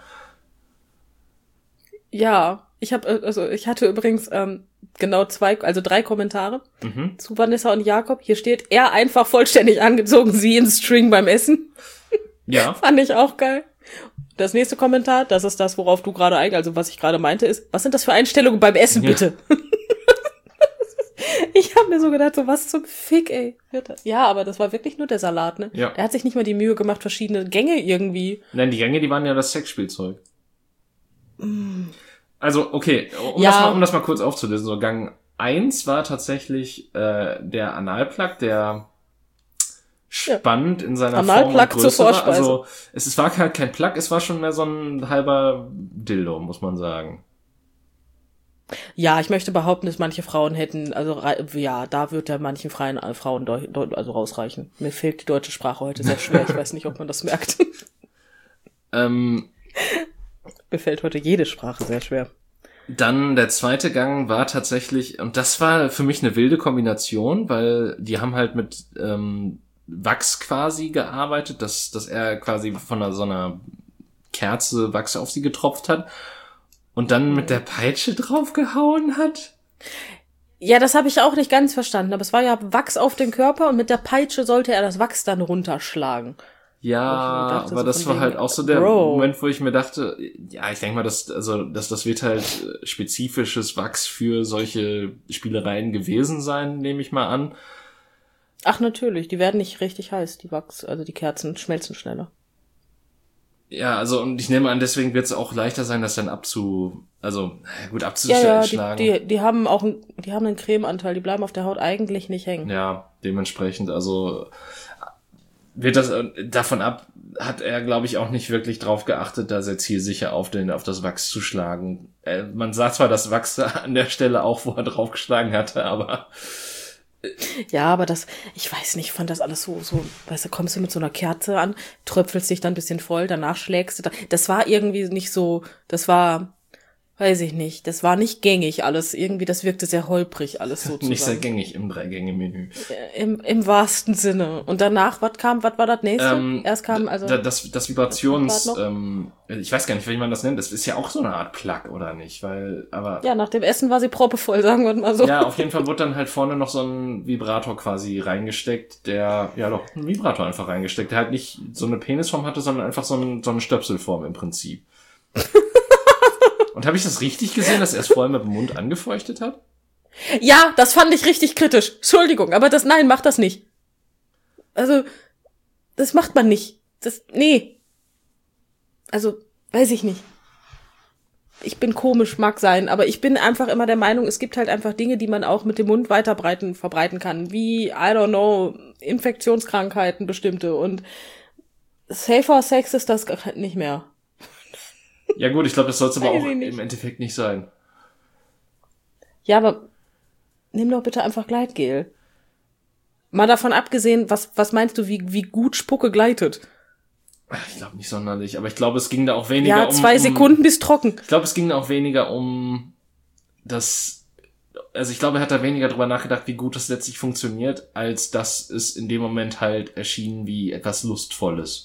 Ja, ich habe also ich hatte übrigens ähm, genau zwei, also drei Kommentare Mhm. zu Vanessa und Jakob. Hier steht, er einfach vollständig angezogen, sie in String beim Essen. Ja. Fand ich auch geil. Das nächste Kommentar, das ist das, worauf du gerade eigentlich, also was ich gerade meinte, ist, was sind das für Einstellungen beim Essen, bitte? Ja. Ich habe mir so gedacht, so was zum Fick, ey. Ja, aber das war wirklich nur der Salat, ne? Ja. Er hat sich nicht mal die Mühe gemacht, verschiedene Gänge irgendwie. Nein, die Gänge, die waren ja das Sexspielzeug. Mm. Also, okay, um, ja. das mal, um das mal kurz aufzulösen, so Gang eins war tatsächlich äh, der Analplug, der spannend ja. in seiner Form und Größe war. Also es, es war halt kein Plug, es war schon mehr so ein halber Dildo, muss man sagen. Ja, ich möchte behaupten, dass manche Frauen hätten, also ja, da wird ja manchen freien Frauen also rausreichen. Mir fehlt die deutsche Sprache heute sehr schwer, ich weiß nicht, ob man das merkt. ähm, Mir fällt heute jede Sprache sehr schwer. Dann der zweite Gang war tatsächlich, und das war für mich eine wilde Kombination, weil die haben halt mit ähm, Wachs quasi gearbeitet, dass, dass er quasi von einer, so einer Kerze Wachs auf sie getropft hat. Und dann mit der Peitsche draufgehauen hat? Ja, das habe ich auch nicht ganz verstanden. Aber es war ja Wachs auf den Körper und mit der Peitsche sollte er das Wachs dann runterschlagen. Ja, dachte, aber so das war halt auch so der Bro. Moment, wo ich mir dachte, ja, ich denke mal, dass, also, dass das wird halt spezifisches Wachs für solche Spielereien gewesen sein, nehme ich mal an. Ach, natürlich. Die werden nicht richtig heiß, die Wachs, also die Kerzen schmelzen schneller. Ja, also und ich nehme an, deswegen wird es auch leichter sein, das dann abzu, also gut abzuschlagen. Ja, ja, die, die, die haben auch, einen, die haben einen Cremeanteil, die bleiben auf der Haut eigentlich nicht hängen. Ja, dementsprechend, also wird das davon ab, hat er, glaube ich, auch nicht wirklich drauf geachtet, da sehr zielsicher auf den, auf das Wachs zu schlagen. Äh, man sah zwar das Wachs an der Stelle auch, wo er draufgeschlagen hatte, aber ja, aber das, ich weiß nicht, ich fand das alles so, so, weißt du, kommst du mit so einer Kerze an, tröpfelst dich dann ein bisschen voll, danach schlägst du da. Das war irgendwie nicht so, das war, weiß ich nicht, das war nicht gängig alles, irgendwie, das wirkte sehr holprig alles so zusammen. Nicht sehr gängig im Drei-Gänge-Menü. Im, im wahrsten Sinne. Und danach, was kam, was war das nächste? Ähm, Erst kam, also. Das, das Vibrations, ähm, ich weiß gar nicht, wie man das nennt, das ist ja auch so eine Art Plug, oder nicht? Weil, aber. Ja, nach dem Essen war sie proppevoll, sagen wir mal so. Ja, auf jeden Fall wurde dann halt vorne noch so ein Vibrator quasi reingesteckt, der, ja doch, ein Vibrator einfach reingesteckt, der halt nicht so eine Penisform hatte, sondern einfach so, ein, so eine Stöpselform im Prinzip. Und habe ich das richtig gesehen, dass er es vorher mit dem Mund angefeuchtet hat? Ja, das fand ich richtig kritisch. Entschuldigung, aber das, nein, mach das nicht. Also, das macht man nicht. Das, nee. Also, weiß ich nicht. Ich bin komisch, mag sein, aber ich bin einfach immer der Meinung, es gibt halt einfach Dinge, die man auch mit dem Mund weiterbreiten, verbreiten kann. Wie, I don't know, Infektionskrankheiten bestimmte und safer Sex ist das nicht mehr. Ja gut, ich glaube, das soll es aber auch im Endeffekt nicht sein. Ja, aber nimm doch bitte einfach Gleitgel. Mal davon abgesehen, was was meinst du, wie wie gut Spucke gleitet? Ich glaube nicht sonderlich, aber ich glaube, es ging da auch weniger ja, um... Ja, zwei Sekunden um, bis trocken. Ich glaube, es ging da auch weniger um das... Also ich glaube, er hat da weniger drüber nachgedacht, wie gut das letztlich funktioniert, als dass es in dem Moment halt erschien wie etwas Lustvolles.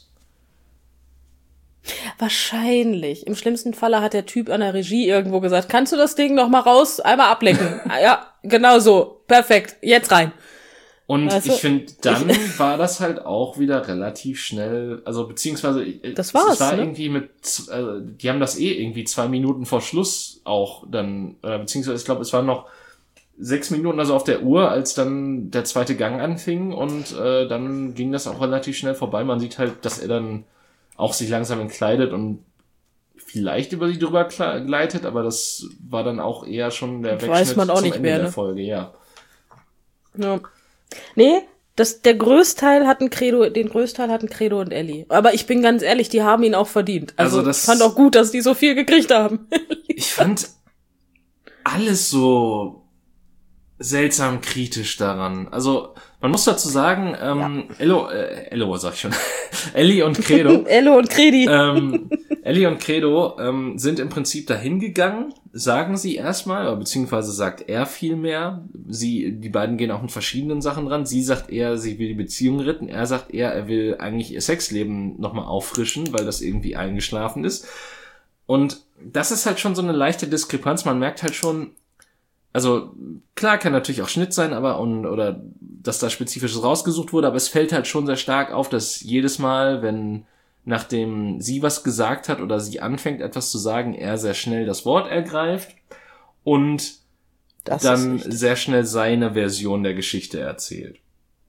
Wahrscheinlich. Im schlimmsten Falle hat der Typ an der Regie irgendwo gesagt, kannst du das Ding noch mal raus, einmal ablecken? Ja, genau so. Perfekt. Jetzt rein. Und also, ich finde, dann ich, war das halt auch wieder relativ schnell, also beziehungsweise das war's, es war ne? irgendwie mit, also, die haben das eh irgendwie zwei Minuten vor Schluss auch dann, oder beziehungsweise ich glaube, es waren noch sechs Minuten also auf der Uhr, als dann der zweite Gang anfing und äh, dann ging das auch relativ schnell vorbei. Man sieht halt, dass er dann auch sich langsam entkleidet und vielleicht über sie drüber gleitet, aber das war dann auch eher schon der Wegschnitt weiß man auch zum nicht Ende mehr, der ne? Folge, ja. Ja. Nee, das, der Größteil hatten Credo, den Größteil hatten Credo und Ellie. Aber ich bin ganz ehrlich, die haben ihn auch verdient. Also, also das, ich fand auch gut, dass die so viel gekriegt haben. Ich fand alles so seltsam kritisch daran. Also, man muss dazu sagen, ähm, ja. Ello, äh, Ello sag ich schon, Ellie und Credo. Ello und Credi. ähm, Ellie und Credo ähm, sind im Prinzip dahin gegangen, sagen sie erstmal, beziehungsweise sagt er vielmehr. Sie, die beiden gehen auch in verschiedenen Sachen dran. Sie sagt eher, sie will die Beziehung retten. Er sagt eher, er will eigentlich ihr Sexleben nochmal auffrischen, weil das irgendwie eingeschlafen ist. Und das ist halt schon so eine leichte Diskrepanz. Man merkt halt schon, also klar kann natürlich auch Schnitt sein, aber und oder dass da Spezifisches rausgesucht wurde, aber es fällt halt schon sehr stark auf, dass jedes Mal, wenn nachdem sie was gesagt hat oder sie anfängt etwas zu sagen, er sehr schnell das Wort ergreift und Das dann ist richtig. sehr schnell seine Version der Geschichte erzählt.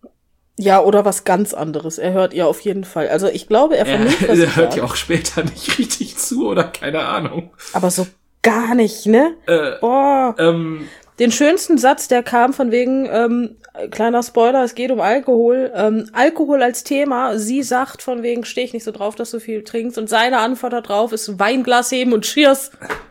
Ja, oder was ganz anderes. Er hört ihr auf jeden Fall. Also ich glaube, er Er, vernimmt, was sie er hört sagt, ja auch später nicht richtig zu oder keine Ahnung. aber so gar nicht, ne? Äh, Boah. ähm, Den schönsten Satz, der kam von wegen, ähm, kleiner Spoiler, es geht um Alkohol. Ähm, Alkohol als Thema. Sie sagt von wegen, steh ich nicht so drauf, dass du viel trinkst. Und seine Antwort da drauf ist Weinglas heben und Cheers.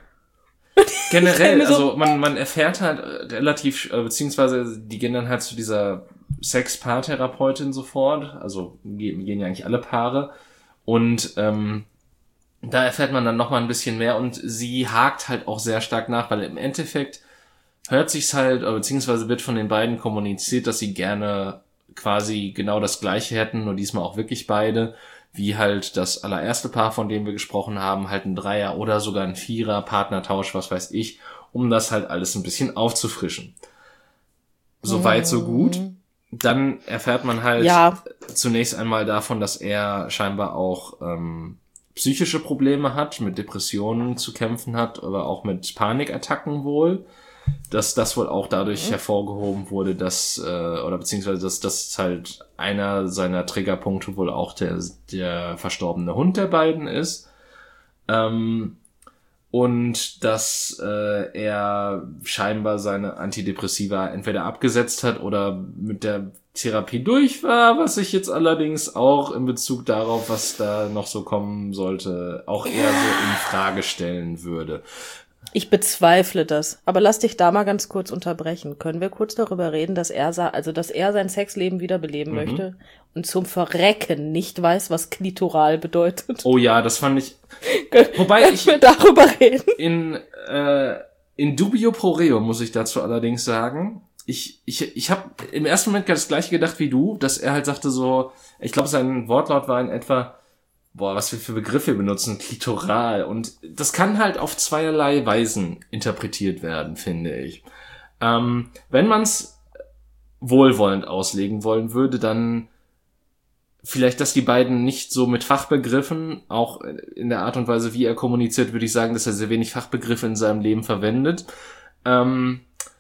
generell, mir so- also man, man erfährt halt relativ, äh, beziehungsweise die gehen dann halt zu dieser Sex-Paartherapeutin sofort, also gehen, gehen ja eigentlich alle Paare und ähm, da erfährt man dann nochmal ein bisschen mehr und sie hakt halt auch sehr stark nach, weil im Endeffekt hört sich's halt, äh, beziehungsweise wird von den beiden kommuniziert, dass sie gerne quasi genau das Gleiche hätten, nur diesmal auch wirklich beide, wie halt das allererste Paar, von dem wir gesprochen haben, halt ein Dreier oder sogar ein Vierer, Partnertausch, was weiß ich, um das halt alles ein bisschen aufzufrischen. Soweit, so gut. Dann erfährt man halt Ja. zunächst einmal davon, dass er scheinbar auch ähm, psychische Probleme hat, mit Depressionen zu kämpfen hat, aber auch mit Panikattacken wohl. Dass das wohl auch dadurch hervorgehoben wurde, dass, äh, oder beziehungsweise, dass das halt einer seiner Triggerpunkte wohl auch der, der verstorbene Hund der beiden ist. Ähm, und dass äh, er scheinbar seine Antidepressiva entweder abgesetzt hat oder mit der Therapie durch war, was ich jetzt allerdings auch in Bezug darauf, was da noch so kommen sollte, auch eher so in Frage stellen würde. Ich bezweifle das. Aber lass dich da mal ganz kurz unterbrechen. Können wir kurz darüber reden, dass er sa- also dass er sein Sexleben wiederbeleben Mhm. möchte und zum Verrecken nicht weiß, was klitoral bedeutet? Oh ja, das fand ich. Können- Wobei können ich wir darüber reden? in äh, in dubio pro reo muss ich dazu allerdings sagen. Ich ich ich habe im ersten Moment das gleiche gedacht wie du, dass er halt sagte so, ich glaube sein Wortlaut war in etwa, boah, was wir für Begriffe benutzen, klitoral. Und das kann halt auf zweierlei Weisen interpretiert werden, finde ich. Ähm, wenn man es wohlwollend auslegen wollen würde, dann vielleicht, dass die beiden nicht so mit Fachbegriffen, auch in der Art und Weise, wie er kommuniziert, würde ich sagen, dass er sehr wenig Fachbegriffe in seinem Leben verwendet. Ähm,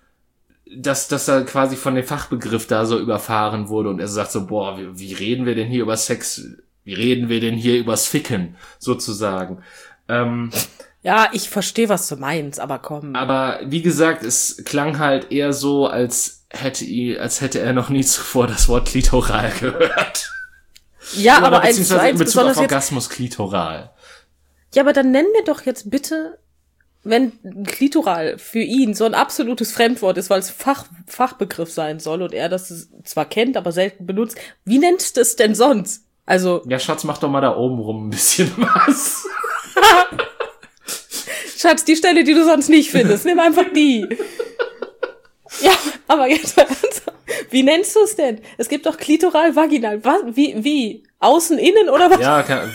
dass, dass er quasi von dem Fachbegriff da so überfahren wurde und er sagt so, boah, wie, wie reden wir denn hier über Sex? Wie reden wir denn hier übers Ficken, sozusagen? Ähm, Ja, ich verstehe, was du meinst, aber komm. aber wie gesagt, es klang halt eher so, als hätte, i- als hätte er noch nie zuvor das Wort klitoral gehört. Ja, Oder aber eins zu beziehungsweise in eins, Bezug besonders auf jetzt. Orgasmus klitoral. Ja, aber dann nenn mir doch jetzt bitte, wenn klitoral für ihn so ein absolutes Fremdwort ist, weil es Fach, Fachbegriff sein soll und er das zwar kennt, aber selten benutzt. Wie nennst du es denn sonst? Also, Ja, Schatz, mach doch mal da oben rum ein bisschen was. Schatz, die Stelle, die du sonst nicht findest, nimm einfach die. Ja, aber jetzt mal ernsthaft. Wie nennst du es denn? Es gibt doch klitoral, vaginal. Was? Wie? Wie? Außen, innen oder was? Ja, kann,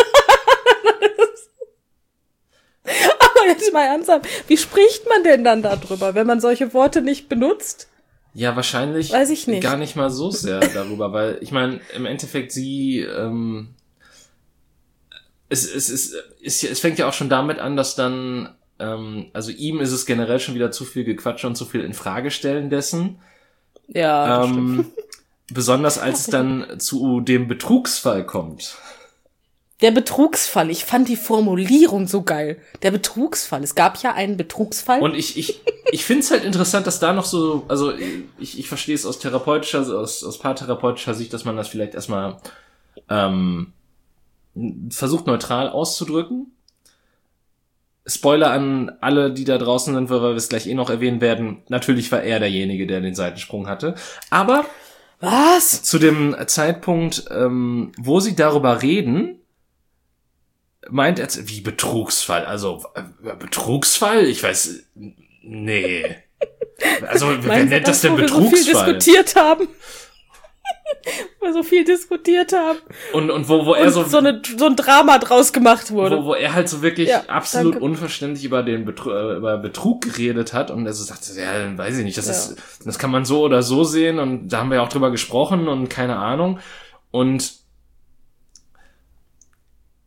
Aber jetzt mal ernsthaft. Wie spricht man denn dann darüber, wenn man solche Worte nicht benutzt? ja, wahrscheinlich Weiß ich nicht. gar nicht mal so sehr darüber, weil ich meine, im Endeffekt sie, ähm, es, es, es, es, es fängt ja auch schon damit an, dass dann, ähm, also ihm ist es generell schon wieder zu viel Gequatsche und zu viel in Frage stellen dessen. Ja, das stimmt. Ähm, besonders als es dann zu dem Betrugsfall kommt. Der Betrugsfall. Ich fand die Formulierung so geil. Der Betrugsfall. Es gab ja einen Betrugsfall. Und ich, ich, ich finde es halt interessant, dass da noch so, also ich, ich verstehe es aus therapeutischer, also aus, aus paartherapeutischer Sicht, dass man das vielleicht erstmal ähm, versucht neutral auszudrücken. Spoiler an alle, die da draußen sind, weil wir es gleich eh noch erwähnen werden. Natürlich war er derjenige, der den Seitensprung hatte. Aber Was? zu dem Zeitpunkt, ähm, wo sie darüber reden, meint er, wie Betrugsfall? Also, äh, Betrugsfall? Ich weiß, nee. Also, wer Meinst du nennt das denn wo wir so viel Betrugsfall? diskutiert haben? Wo wir so viel diskutiert haben. Und, und wo, wo er Und so, so, eine, so ein Drama draus gemacht wurde. wo, wo er halt so wirklich Ja, absolut danke. unverständlich über den Betrug, äh, über Betrug geredet hat und er so sagte, ja, weiß ich nicht, das Ja. ist, das kann man so oder so sehen und da haben wir ja auch drüber gesprochen und keine Ahnung und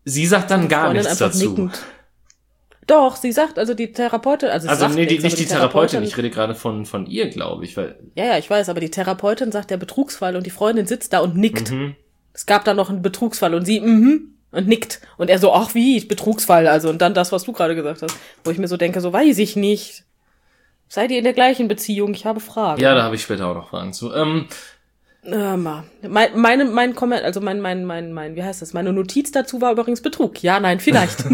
sie sagt dann gar Freundin nichts einfach dazu. nickend. Doch, sie sagt, also die Therapeutin, also, Also sagt nee, die, nichts, nicht aber die Therapeutin, ich rede gerade von von ihr, glaube ich, weil Ja, ja, ich weiß, aber die Therapeutin sagt der Betrugsfall und die Freundin sitzt da und nickt. mhm. Es gab da noch einen Betrugsfall und sie, mhm, und nickt. Und er so, ach wie, Betrugsfall, also, und dann das, was du gerade gesagt hast. Wo ich mir so denke, so weiß ich nicht. Seid ihr in der gleichen Beziehung? Ich habe Fragen. Ja, da habe ich später auch noch Fragen zu. Ähm, Äh, mal. Mein, meine, mein Comment, also mein, mein, mein, mein, wie heißt das? Meine Notiz dazu war übrigens Betrug. Ja, nein, vielleicht.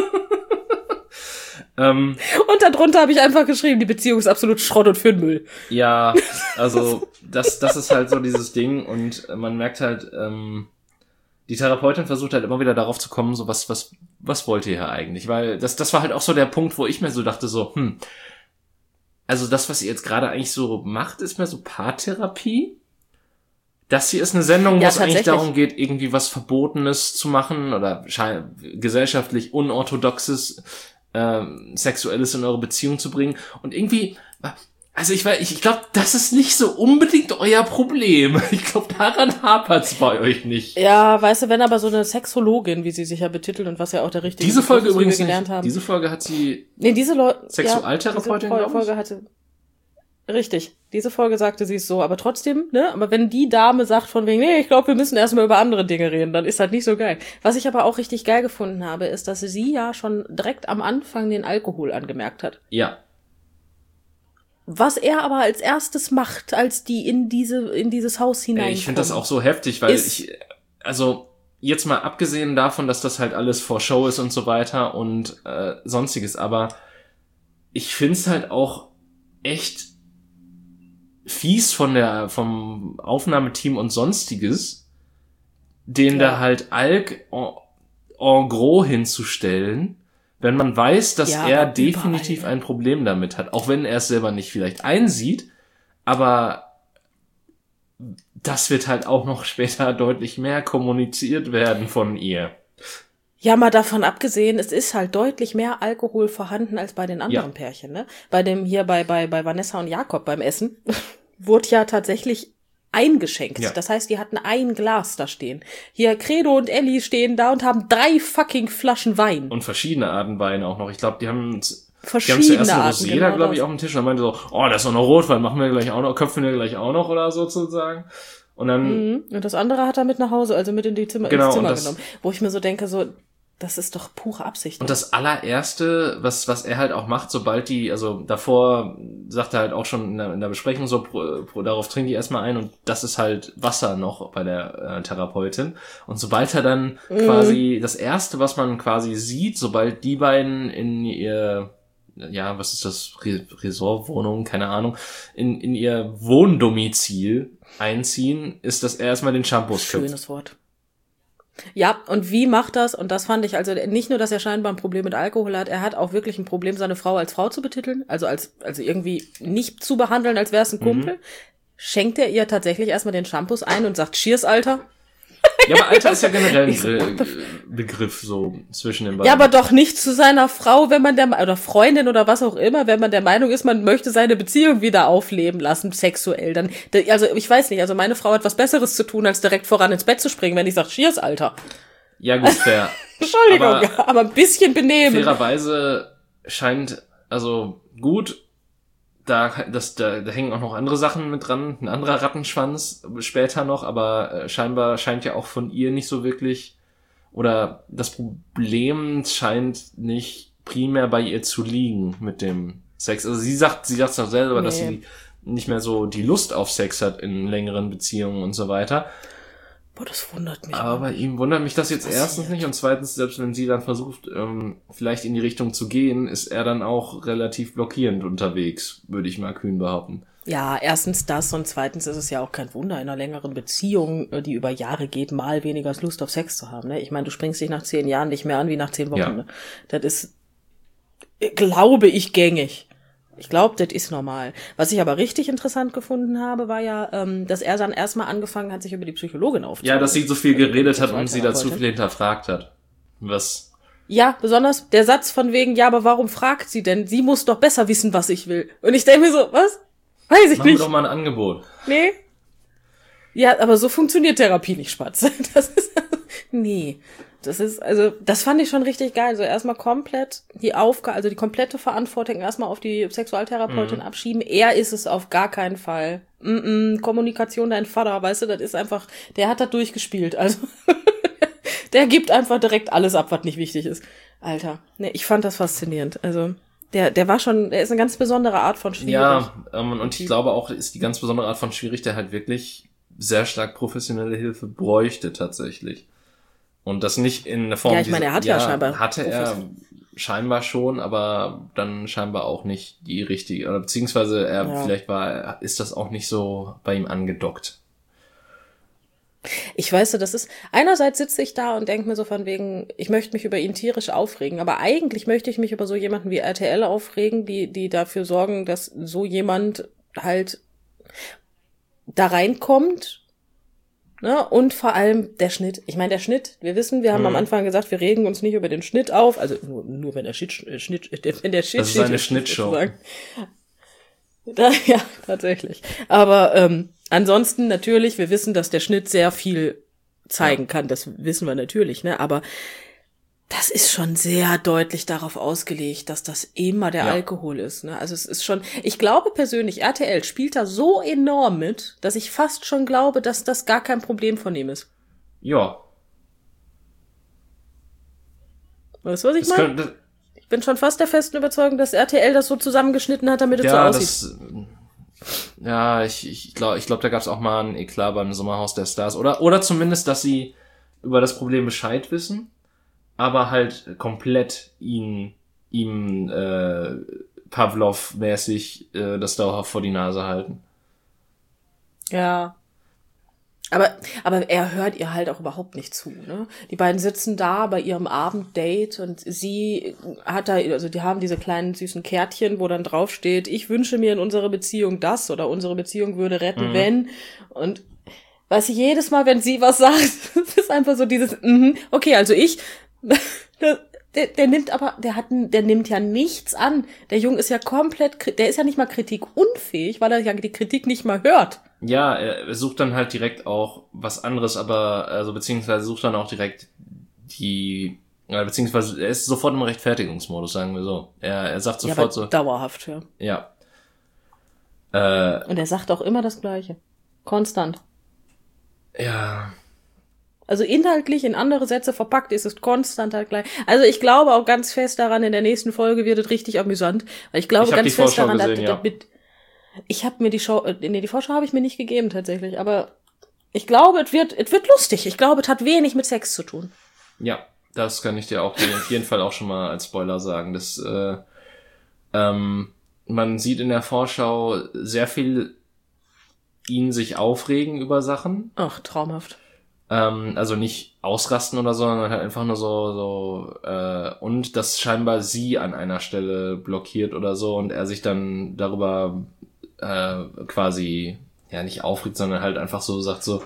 ähm, Und darunter habe ich einfach geschrieben, die Beziehung ist absolut Schrott und für den Müll. Ja, also das, das ist halt so dieses Ding und man merkt halt, ähm, die Therapeutin versucht halt immer wieder darauf zu kommen, so was, was, was wollt ihr hier eigentlich? Weil das, das war halt auch so der Punkt, wo ich mir so dachte, so, hm, also das, was ihr jetzt gerade eigentlich so macht, ist mehr so Paartherapie. Das hier ist eine Sendung, wo Ja, es eigentlich tatsächlich. darum geht, irgendwie was Verbotenes zu machen oder schei- gesellschaftlich unorthodoxes, ähm, Sexuelles in eure Beziehung zu bringen. Und irgendwie, also ich weiß, ich, ich glaube, das ist nicht so unbedingt euer Problem. Ich glaube, daran hapert's bei euch nicht. Ja, weißt du, wenn aber so eine Sexologin, wie sie sich ja betitelt und was ja auch der richtige Diese Folge Begriff ist, wie übrigens wir gelernt nicht. haben. Diese Folge hat sie Nee, diese Leute. Sexualtherapeutin, ja, diese glaub ich? Folge hatte. Richtig. Diese Folge sagte sie es so, aber trotzdem, ne? Aber wenn die Dame sagt von wegen, nee, ich glaube, wir müssen erstmal über andere Dinge reden, dann ist halt nicht so geil. Was ich aber auch richtig geil gefunden habe, ist, dass sie ja schon direkt am Anfang den Alkohol angemerkt hat. Ja. Was er aber als erstes macht, als die in diese, in dieses Haus hineinkommen. Ich finde das auch so heftig, weil Ist- ich, also jetzt mal abgesehen davon, dass das halt alles vor Show ist und so weiter und äh, sonstiges, aber ich find's halt auch echt fies von der vom Aufnahmeteam und sonstiges, den Ja. da halt Alk en, en gros hinzustellen, wenn man weiß, dass Ja, er aber definitiv überall. ein Problem damit hat, auch wenn er es selber nicht vielleicht einsieht, aber das wird halt auch noch später deutlich mehr kommuniziert werden von ihr. Ja, mal davon abgesehen, es ist halt deutlich mehr Alkohol vorhanden als bei den anderen Ja. Pärchen, ne? Bei dem hier bei, bei, bei Vanessa und Jakob beim Essen wurde ja tatsächlich eingeschenkt. Ja. Das heißt, die hatten ein Glas da stehen. Hier Credo und Ellie stehen da und haben drei fucking Flaschen Wein. Und verschiedene Arten Weine auch noch. Ich glaube, die haben, die haben Verschiedene zuerst eine Arten, Rosé da, genau glaube ich, das. auf dem Tisch. Und dann meinte so, oh, da ist noch eine Rotwein, machen wir gleich auch noch, köpfen wir gleich auch noch oder so sozusagen. Und dann, Mhm. Und das andere hat er mit nach Hause, also mit in die Zimmer, Genau, ins Zimmer und das- genommen. Wo ich mir so denke, so, das ist doch pure Absicht. und das allererste, was, was er halt auch macht, sobald die, also davor sagt er halt auch schon in der, in der Besprechung so, pro, pro, darauf trinken die erstmal ein und das ist halt Wasser noch bei der äh, Therapeutin. Und sobald er dann quasi, das erste, was man quasi sieht, sobald die beiden in ihr, ja, was ist das, Re- Resortwohnung, keine Ahnung, in, in ihr Wohndomizil einziehen, ist, dass er erstmal den Shampoos köpft. Schönes Wort. Ja, und wie macht das? Und das fand ich, also nicht nur, dass er scheinbar ein Problem mit Alkohol hat, er hat auch wirklich ein Problem, seine Frau als Frau zu betiteln, also als, also irgendwie nicht zu behandeln, als wäre es ein Kumpel. Schenkt er ihr tatsächlich erstmal den Shampoos ein und sagt, Cheers, Alter? Ja, aber Alter ist ja generell ein Ich so, what Be Begriff so zwischen den beiden. Ja, aber doch nicht zu seiner Frau, wenn man der, oder Freundin oder was auch immer, wenn man der Meinung ist, man möchte seine Beziehung wieder aufleben lassen, sexuell, dann, also ich weiß nicht, also meine Frau hat was Besseres zu tun, als direkt voran ins Bett zu springen, wenn ich sage, Cheers, Alter. Ja, gut, fair. Entschuldigung, Aber aber, ein bisschen benehmen. fairerweise scheint, also gut, da, das, da, da hängen auch noch andere Sachen mit dran, ein anderer Rattenschwanz später noch, aber äh, scheinbar scheint ja auch von ihr nicht so wirklich, oder das Problem scheint nicht primär bei ihr zu liegen mit dem Sex. Also sie sagt, sie sagt es auch selber, Nee. dass sie nicht mehr so die Lust auf Sex hat in längeren Beziehungen und so weiter. Boah, das wundert mich. Aber bei ihm wundert mich das jetzt Was erstens nicht und zweitens, selbst wenn sie dann versucht, ähm, vielleicht in die Richtung zu gehen, ist er dann auch relativ blockierend unterwegs, würde ich mal kühn behaupten. Ja, erstens das und zweitens ist es ja auch kein Wunder, in einer längeren Beziehung, die über Jahre geht, mal weniger Lust auf Sex zu haben. Ne? Ich meine, du springst dich nach zehn Jahren nicht mehr an wie nach zehn Wochen. Ja. Ne? Das ist, glaube ich, gängig. Ich glaube, das ist normal. Was ich aber richtig interessant gefunden habe, war ja, ähm, dass er dann erstmal angefangen hat, sich über die Psychologin aufzuregen. Ja, dass sie so viel geredet hat und sie dazu Sexualtherapeutin. viel hinterfragt hat. Was? Ja, besonders der Satz von wegen, ja, aber warum fragt sie denn? Sie muss doch besser wissen, was ich will. Und ich denke mir so, was? Weiß ich Machen wir nicht. doch mal ein Angebot. Nee. Ja, aber so funktioniert Therapie nicht, Spatz. Das ist, nee. Das ist, also, das fand ich schon richtig geil. Also erstmal komplett die Aufgabe, also die komplette Verantwortung erstmal auf die Sexualtherapeutin mhm. abschieben. Er ist es auf gar keinen Fall. Mm-mm, Kommunikation, dein Vater, weißt du, das ist einfach, der hat das durchgespielt. Also, der gibt einfach direkt alles ab, was nicht wichtig ist. Alter, ne, ich fand das faszinierend. Also, der, der war schon, der ist eine ganz besondere Art von schwierig. Ja, ähm, und ich glaube auch, ist die ganz besondere Art von schwierig, der halt wirklich sehr stark professionelle Hilfe bräuchte tatsächlich. Und das nicht in der Form... Ja, ich meine, er hat ja, ja scheinbar... Hatte er scheinbar schon, aber dann scheinbar auch nicht die richtige... Oder beziehungsweise er ja. vielleicht war, ist das auch nicht so bei ihm angedockt. Ich weiß, das ist... Einerseits sitze ich da und denke mir so von wegen, ich möchte mich über ihn tierisch aufregen, aber eigentlich möchte ich mich über so jemanden wie R T L aufregen, die die dafür sorgen, dass so jemand halt da reinkommt. Ne? Und vor allem der Schnitt. Ich meine, der Schnitt, wir wissen, wir haben hm. am Anfang gesagt, wir regen uns nicht über den Schnitt auf. Also nur, nur wenn der Shit, Schnitt, wenn der Shit, das ist eine Schnittshow. Da, ja, tatsächlich. Aber ähm, ansonsten natürlich, wir wissen, dass der Schnitt sehr viel zeigen ja. kann. Das wissen wir natürlich, ne? Aber das ist schon sehr deutlich darauf ausgelegt, dass das immer der ja. Alkohol ist, ne? Also es ist schon, ich glaube persönlich, R T L spielt da so enorm mit, dass ich fast schon glaube, dass das gar kein Problem von ihm ist. Ja. Weißt du, was ich meine? Ich bin schon fast der festen Überzeugung, dass R T L das so zusammengeschnitten hat, damit es ja, so aussieht. Das, ja, ich, ich glaube, ich glaube, da gab es auch mal einen Eklat beim Sommerhaus der Stars. Oder, oder zumindest, dass sie über das Problem Bescheid wissen, aber halt komplett ihn, ihm äh, Pavlov-mäßig äh, das dauerhaft vor die Nase halten. Ja. Aber, aber er hört ihr halt auch überhaupt nicht zu, ne? Die beiden sitzen da bei ihrem Abenddate und sie hat da, also die haben diese kleinen süßen Kärtchen, wo dann drauf steht, ich wünsche mir in unserer Beziehung das oder unsere Beziehung würde retten, mhm. wenn. Und weiß ich, jedes Mal, wenn sie was sagt, ist einfach so dieses, mhm, okay, also ich, der, der nimmt aber, der hat, der nimmt ja nichts an. Der Junge ist ja komplett, der ist ja nicht mal kritikunfähig, weil er ja die Kritik nicht mal hört. Ja, er sucht dann halt direkt auch was anderes, aber, also, beziehungsweise sucht dann auch direkt die, ja, beziehungsweise er ist sofort im Rechtfertigungsmodus, sagen wir so. Er, er sagt sofort ja, aber so. Dauerhaft, ja. Ja. Äh, Und er sagt auch immer das Gleiche. Konstant. Ja. Also inhaltlich in andere Sätze verpackt ist es konstant halt gleich. Also ich glaube auch ganz fest daran, in der nächsten Folge wird es richtig amüsant. Weil ich glaube ich ganz fest daran, gesehen, dass, ja. dass mit, ich habe mir die Show, nee, die Vorschau habe ich mir nicht gegeben tatsächlich, aber ich glaube, es wird, es wird lustig. Ich glaube, es hat wenig mit Sex zu tun. Ja, das kann ich dir auch auf jeden Fall auch schon mal als Spoiler sagen. Das, äh, ähm, man sieht in der Vorschau sehr viel ihn sich aufregen über Sachen. Ach, traumhaft. Ähm, also nicht ausrasten oder so, sondern halt einfach nur so, so, äh, und dass scheinbar sie an einer Stelle blockiert oder so und er sich dann darüber äh, quasi, ja, nicht aufregt, sondern halt einfach so sagt so,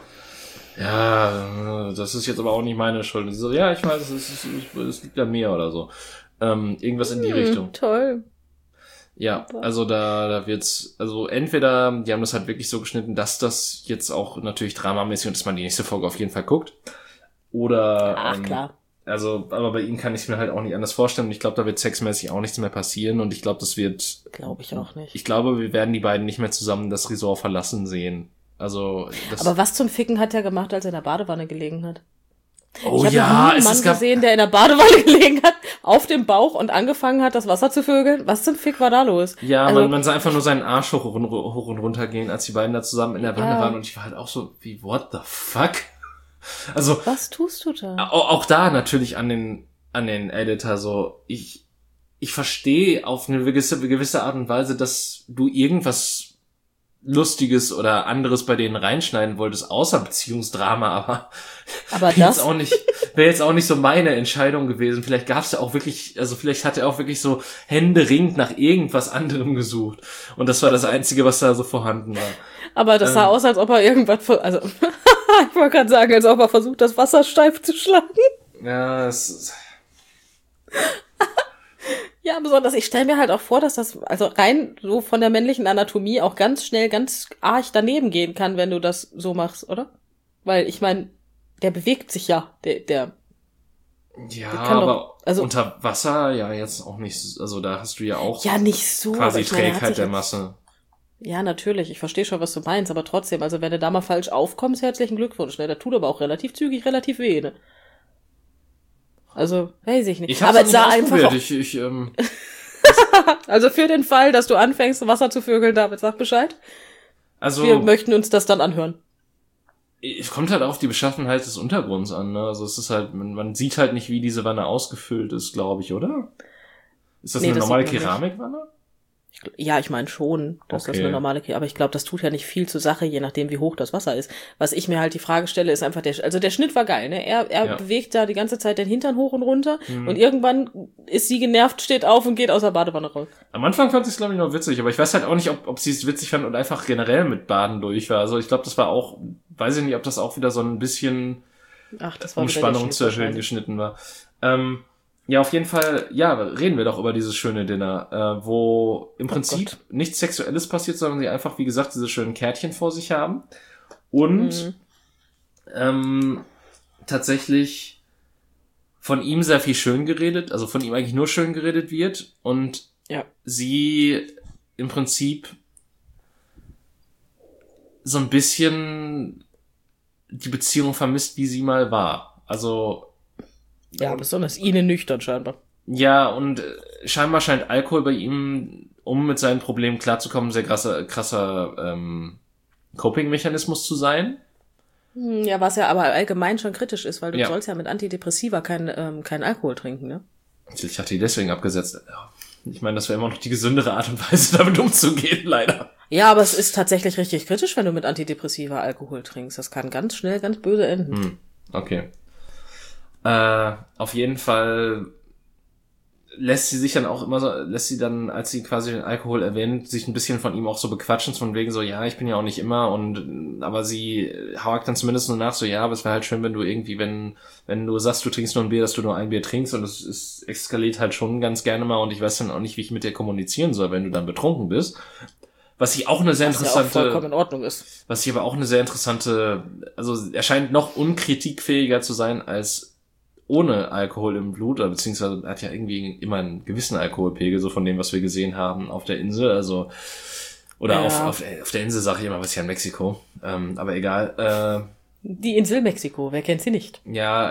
ja, das ist jetzt aber auch nicht meine Schuld. Und sie so, ja, ich weiß, es, ist, es liegt an mir oder so. Ähm, irgendwas in die hm, Richtung. Toll. Ja, also da, da wird's, also entweder, die haben das halt wirklich so geschnitten, dass das jetzt auch natürlich dramamäßig und dass man die nächste Folge auf jeden Fall guckt. Oder, Ach, ähm, klar. Also, aber bei ihm kann ich es mir halt auch nicht anders vorstellen. Und ich glaube, da wird sexmäßig auch nichts mehr passieren. Und ich glaube, das wird... Glaube ich auch nicht. Ich glaube, wir werden die beiden nicht mehr zusammen das Resort verlassen sehen. Also... Das aber was zum Ficken hat er gemacht, als er in der Badewanne gelegen hat? Oh ich habe ja, noch nie einen Mann gesehen, der in der Badewanne gelegen hat, auf dem Bauch und angefangen hat, das Wasser zu vögeln. Was zum Fick war da los? Ja, also, man, man sah einfach nur seinen Arsch hoch und, hoch und runter gehen, als die beiden da zusammen in der Wanne ja. waren. Und ich war halt auch so, wie, what the fuck? Also... Was tust du da? Auch, auch da natürlich an den... an den Editor so, ich ich verstehe auf eine gewisse, gewisse Art und Weise, dass du irgendwas Lustiges oder anderes bei denen reinschneiden wolltest, außer Beziehungsdrama, aber, aber das jetzt auch nicht, wäre jetzt auch nicht so meine Entscheidung gewesen. Vielleicht gab es ja auch wirklich, also vielleicht hat er auch wirklich so händeringend nach irgendwas anderem gesucht und das war das Einzige, was da so vorhanden war. Aber das sah ähm, aus, als ob er irgendwas, also ich wollte gerade sagen, als ob er versucht, das Wasser steif zu schlagen. Ja, es ist... Ja, besonders, ich stelle mir halt auch vor, dass das, also rein so von der männlichen Anatomie auch ganz schnell, ganz arg daneben gehen kann, wenn du das so machst, oder? Weil, ich meine, der bewegt sich ja, der, der Ja, kann aber doch- also- unter Wasser ja jetzt auch nicht, also da hast du ja auch Ja, nicht so. quasi aber ich meine, er hat Trägheit sich der jetzt- Masse. Ja, natürlich. Ich verstehe schon, was du meinst, aber trotzdem, also wenn du da mal falsch aufkommst, herzlichen Glückwunsch. Ne? Das tut aber auch relativ zügig, relativ weh. Ne? Also, weiß ich nicht. Ich hab's aber noch es nicht sah einfach ausprobiert. auch, Ich, ich, ähm, also für den Fall, dass du anfängst, Wasser zu vögeln, David, sag Bescheid. also, Wir möchten uns das dann anhören. es kommt halt auf die Beschaffenheit des Untergrunds an, ne? Also es ist halt, man, man sieht halt nicht, wie diese Wanne ausgefüllt ist, glaube ich, oder? Ist das Nee, eine das normale sieht man nicht. Keramikwanne? Ich gl- Ja, ich meine schon, dass das Okay. eine normale Kinder, aber ich glaube, das tut ja nicht viel zur Sache, je nachdem, wie hoch das Wasser ist. Was ich mir halt die Frage stelle, ist einfach der, Sch- also der Schnitt war geil, ne? Er, er Ja. bewegt da die ganze Zeit den Hintern hoch und runter Mhm. und irgendwann ist sie genervt, steht auf und geht aus der Badewanne raus. Am Anfang fand ich es, glaube ich, noch witzig, aber ich weiß halt auch nicht, ob, ob sie es witzig fand und einfach generell mit Baden durch war. Also ich glaube, das war auch, weiß ich nicht, ob das auch wieder so ein bisschen Ach, das war um wieder der Spannung Schnitt zu erhöhen wahrscheinlich. geschnitten war. Ähm, ja, auf jeden Fall, ja, reden wir doch über dieses schöne Dinner, äh, wo im Prinzip Gott. nichts Sexuelles passiert, sondern sie einfach, wie gesagt, diese schönen Kärtchen vor sich haben. Und Mhm. ähm, tatsächlich von ihm sehr viel schön geredet, also von ihm eigentlich nur schön geredet wird und Ja. sie im Prinzip so ein bisschen die Beziehung vermisst, wie sie mal war. Also Ja, besonders ihnen nüchtern scheinbar. ja, und äh, scheinbar scheint Alkohol bei ihm, um mit seinen Problemen klarzukommen, sehr krasser, krasser ähm, Coping-Mechanismus zu sein. Hm, Ja, was ja aber allgemein schon kritisch ist, weil du Ja. sollst ja mit Antidepressiva kein, ähm, kein Alkohol trinken, ne? Ich hatte die deswegen abgesetzt. Ja, ich meine, das wäre immer noch die gesündere Art und Weise, damit umzugehen, leider. Ja, aber es ist tatsächlich richtig kritisch, wenn du mit Antidepressiva Alkohol trinkst. Das kann ganz schnell ganz böse enden. Hm, okay. Äh, auf jeden Fall lässt sie sich dann auch immer so, lässt sie dann, als sie quasi den Alkohol erwähnt, sich ein bisschen von ihm auch so bequatschen, von wegen so, ja, ich bin ja auch nicht immer und, aber sie hakt dann zumindest nur nach, so, ja, aber es wäre halt schön, wenn du irgendwie, wenn, wenn du sagst, du trinkst nur ein Bier, dass du nur ein Bier trinkst und es, es eskaliert halt schon ganz gerne mal und ich weiß dann auch nicht, wie ich mit dir kommunizieren soll, wenn du dann betrunken bist. Was ich auch eine sehr Was ja auch interessante, vollkommen in Ordnung ist. was ich aber auch eine sehr interessante, also er scheint noch unkritikfähiger zu sein als ohne Alkohol im Blut, oder beziehungsweise er hat ja irgendwie immer einen gewissen Alkoholpegel, so von dem, was wir gesehen haben auf der Insel, also oder Ja. auf, auf, auf der Insel sage ich immer, was ist ja in Mexiko, ähm, aber egal, Die Insel Mexiko, wer kennt sie nicht? äh, ja,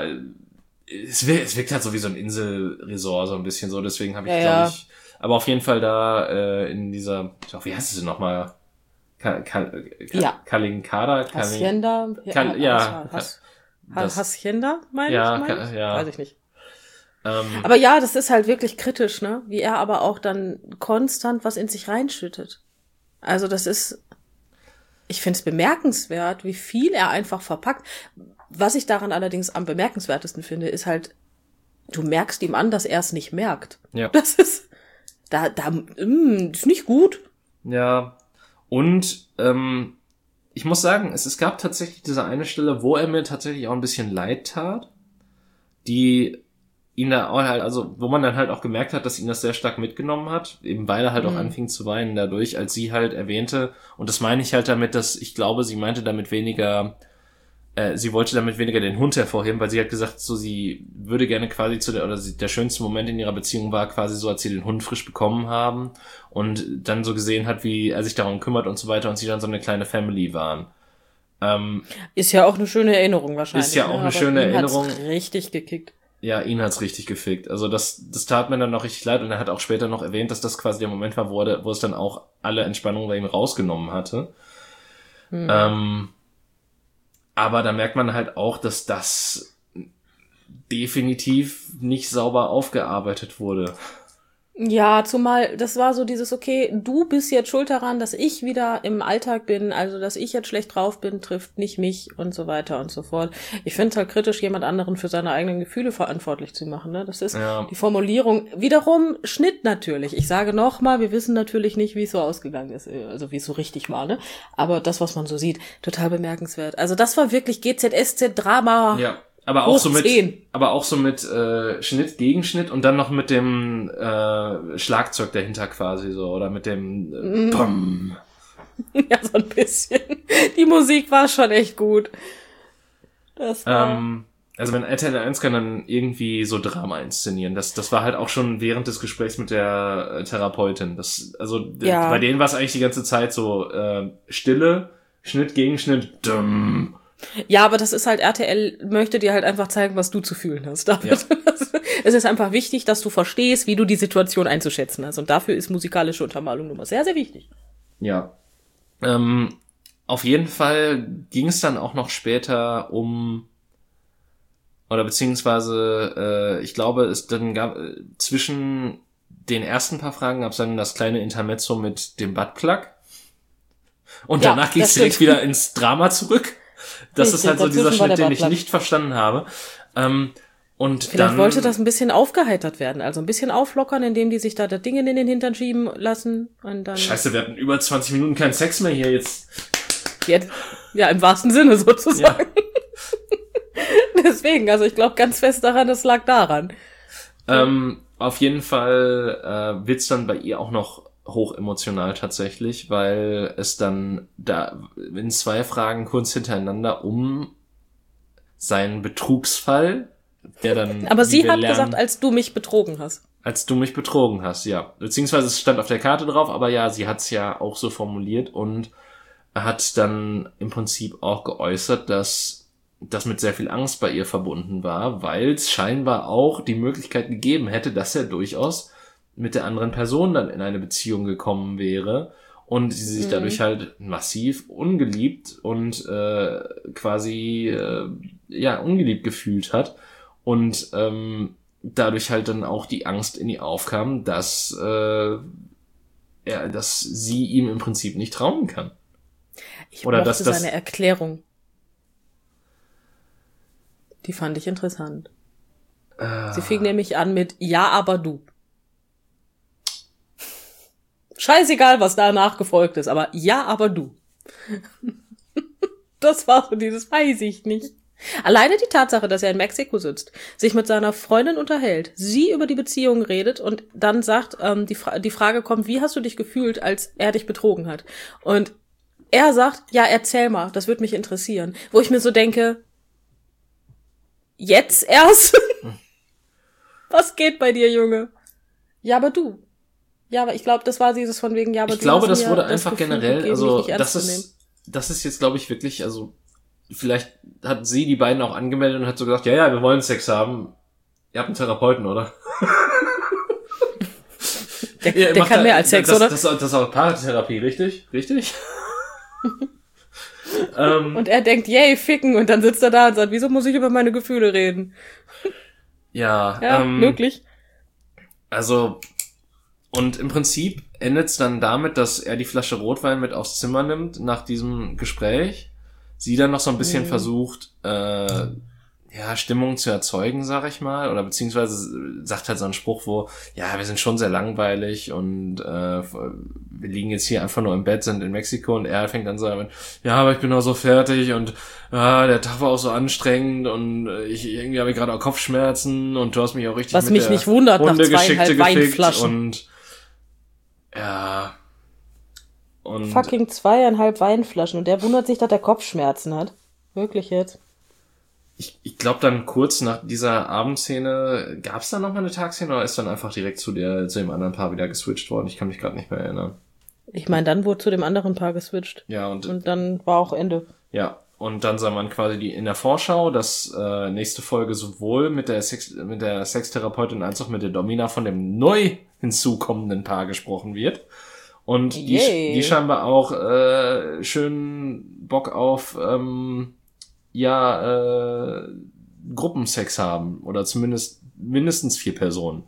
es wirkt, es wirkt halt so wie so ein Inselresort, so ein bisschen so, deswegen habe ich, Ja, glaube ja. ich, aber auf jeden Fall da äh, in dieser, ich glaube, wie heißt es denn nochmal? Ka Ka Ka Ja. Kalinkada? Kalin Hacienda? Kal- ja. Has, Das- Hacienda, meine Ja, ich? Mein ka- ich? ja. Weiß ich nicht. ähm, Aber ja, das ist halt wirklich kritisch, ne? Wie er aber auch dann konstant was in sich reinschüttet. Also das ist, ich finde es bemerkenswert, wie viel er einfach verpackt. Was ich daran allerdings am bemerkenswertesten finde, ist halt, du merkst ihm an, dass er es nicht merkt. Ja. Das ist, da, da, mm, ist nicht gut. Ja, und ähm, ich muss sagen, es, es gab tatsächlich diese eine Stelle, wo er mir tatsächlich auch ein bisschen leid tat, die ihn da auch halt, also wo man dann halt auch gemerkt hat, dass ihn das sehr stark mitgenommen hat, eben weil er halt auch Mhm. anfing zu weinen dadurch, als sie halt erwähnte, und das meine ich halt damit, dass ich glaube, sie meinte damit weniger, äh, sie wollte damit weniger den Hund hervorheben, weil sie hat gesagt, so sie würde gerne quasi zu der, oder sie, der schönste Moment in ihrer Beziehung war quasi so, als sie den Hund frisch bekommen haben und dann so gesehen hat, wie er sich darum kümmert und so weiter und sie dann so eine kleine Family waren. Ähm, Ist ja auch eine schöne Erinnerung wahrscheinlich. Ist ja auch ne? eine Aber schöne ihn hat's Erinnerung. richtig gekickt. Ja, ihn hat's richtig gefickt. Also das, das tat mir dann noch richtig leid und er hat auch später noch erwähnt, dass das quasi der Moment war, wo, er, wo es dann auch alle Entspannung bei ihm rausgenommen hatte. Hm. Ähm, aber da merkt man halt auch, dass das definitiv nicht sauber aufgearbeitet wurde. Ja, zumal das war so dieses, okay, du bist jetzt schuld daran, dass ich wieder im Alltag bin, also dass ich jetzt schlecht drauf bin, trifft nicht mich und so weiter und so fort. Ich finde es halt kritisch, jemand anderen für seine eigenen Gefühle verantwortlich zu machen. Ne? Das ist Ja. die Formulierung. Wiederum Schnitt natürlich. Ich sage nochmal, wir wissen natürlich nicht, wie es so ausgegangen ist, also wie es so richtig war. Ne? Aber das, was man so sieht, total bemerkenswert. Also das war wirklich G Z S Z-Drama. Ja, aber auch Hoch so mit, zehn. aber auch so mit äh, Schnitt, Gegenschnitt und dann noch mit dem äh, Schlagzeug dahinter quasi so oder mit dem äh, Bam. Ja, so ein bisschen. Die Musik war schon echt gut. Das war... Ähm, also wenn R T L eins kann dann irgendwie so Drama inszenieren. Das, das war halt auch schon während des Gesprächs mit der äh, Therapeutin. Das, also Ja. bei denen war es eigentlich die ganze Zeit so äh, Stille, Schnitt gegen Schnitt, dumm. Ja, aber das ist halt, R T L möchte dir halt einfach zeigen, was du zu fühlen hast. David. Ja. Es ist einfach wichtig, dass du verstehst, wie du die Situation einzuschätzen hast. Und dafür ist musikalische Untermalung nun mal sehr, sehr wichtig. Ja. Ähm, auf jeden Fall ging es dann auch noch später um, oder beziehungsweise, äh, ich glaube, es dann gab, äh, zwischen den ersten paar Fragen gab es dann das kleine Intermezzo mit dem Buttplug. Und Ja, danach ging es das direkt stimmt. wieder ins Drama zurück. Das Richtig, ist halt so dieser dazwischen war Schnitt, der den ich Buttplug. nicht verstanden habe. Ähm, und Vielleicht dann, wollte das ein bisschen aufgeheitert werden. Also ein bisschen auflockern, indem die sich da das Ding in den Hintern schieben lassen. Und dann Scheiße, wir hatten über zwanzig Minuten keinen Sex mehr hier jetzt. Jetzt, ja, im wahrsten Sinne sozusagen. Deswegen, also ich glaube ganz fest daran, das lag daran. Ähm, auf jeden Fall äh, wird's dann bei ihr auch noch hoch emotional tatsächlich, weil es dann da in zwei Fragen kurz hintereinander um seinen Betrugsfall, der dann, Aber wie sie wir hat lernen, gesagt, als du mich betrogen hast. als du mich betrogen hast, ja. Beziehungsweise es stand auf der Karte drauf, aber ja, sie hat's ja auch so formuliert und hat dann im Prinzip auch geäußert, dass das mit sehr viel Angst bei ihr verbunden war, weil es scheinbar auch die Möglichkeit gegeben hätte, dass er durchaus mit der anderen Person dann in eine Beziehung gekommen wäre und sie sich Mhm. dadurch halt massiv ungeliebt und äh, quasi äh, ja ungeliebt gefühlt hat und ähm, dadurch halt dann auch die Angst in ihr aufkam, dass äh, er, dass sie ihm im Prinzip nicht trauen kann. Ich Oder mochte dass das- seine Erklärung. Die fand ich interessant. Äh, Sie fing nämlich an mit Ja, aber du. Scheißegal, was danach gefolgt ist, aber Ja, aber du. Das war so dieses, weiß ich nicht. Alleine die Tatsache, dass er in Mexiko sitzt, sich mit seiner Freundin unterhält, sie über die Beziehung redet und dann sagt, ähm, die, Fra- die Frage kommt, wie hast du dich gefühlt, als er dich betrogen hat? Und er sagt, ja, erzähl mal, das würde mich interessieren. Wo ich mir so denke, jetzt erst? Was geht bei dir, Junge? Ja, aber du. Ja, aber ich glaube, das war dieses von wegen, ja, aber ich du glaube, hast das mir wurde das einfach Gefühl generell, gegeben, also mich nicht ernst das zu nehmen. ist, das ist jetzt, glaube ich, wirklich, also vielleicht hat sie die beiden auch angemeldet und hat so gesagt, ja, ja, wir wollen Sex haben. Ihr habt einen Therapeuten, oder? Der, Ihr der macht kann da- mehr als Sex, das, oder? Das, das, das ist auch Paartherapie, richtig? Richtig? ähm, Und er denkt, yay, ficken, und dann sitzt er da und sagt, wieso muss ich über meine Gefühle reden? ja, Ja, ähm, möglich. Also, und im Prinzip endet es dann damit, dass er die Flasche Rotwein mit aufs Zimmer nimmt nach diesem Gespräch. Sie dann noch so ein bisschen Mhm. versucht, äh, ja, Stimmung zu erzeugen, sag ich mal. Oder beziehungsweise sagt halt so einen Spruch, wo, ja, wir sind schon sehr langweilig und äh, wir liegen jetzt hier einfach nur im Bett, sind in Mexiko, und er fängt dann so an, ja, aber ich bin auch so fertig und ja, der Tag war auch so anstrengend und äh, ich irgendwie habe ich gerade auch Kopfschmerzen und du hast mich auch richtig Was mit mich der nicht wundert, nach Hundegeschichte zweieinhalb gefickt Weinflaschen. und ja und Fucking zweieinhalb Weinflaschen. Und der wundert sich, dass er Kopfschmerzen hat. Wirklich jetzt. ich, ich glaube dann kurz nach dieser Abendszene, gab es da noch mal eine Tagszene oder ist dann einfach direkt zu der zu dem anderen Paar wieder geswitcht worden? Ich kann mich gerade nicht mehr erinnern. Ich meine, dann wurde zu dem anderen Paar geswitcht. Ja, und Und dann war auch Ende. ja, und dann sah man quasi die in der Vorschau, dass äh, nächste Folge sowohl mit der Sex, mit der Sextherapeutin als auch mit der Domina von dem neu hinzukommenden Paar gesprochen wird. Und die, Yay. die scheinbar auch äh, schön Bock auf ähm, ja äh, Gruppensex haben oder zumindest mindestens vier Personen.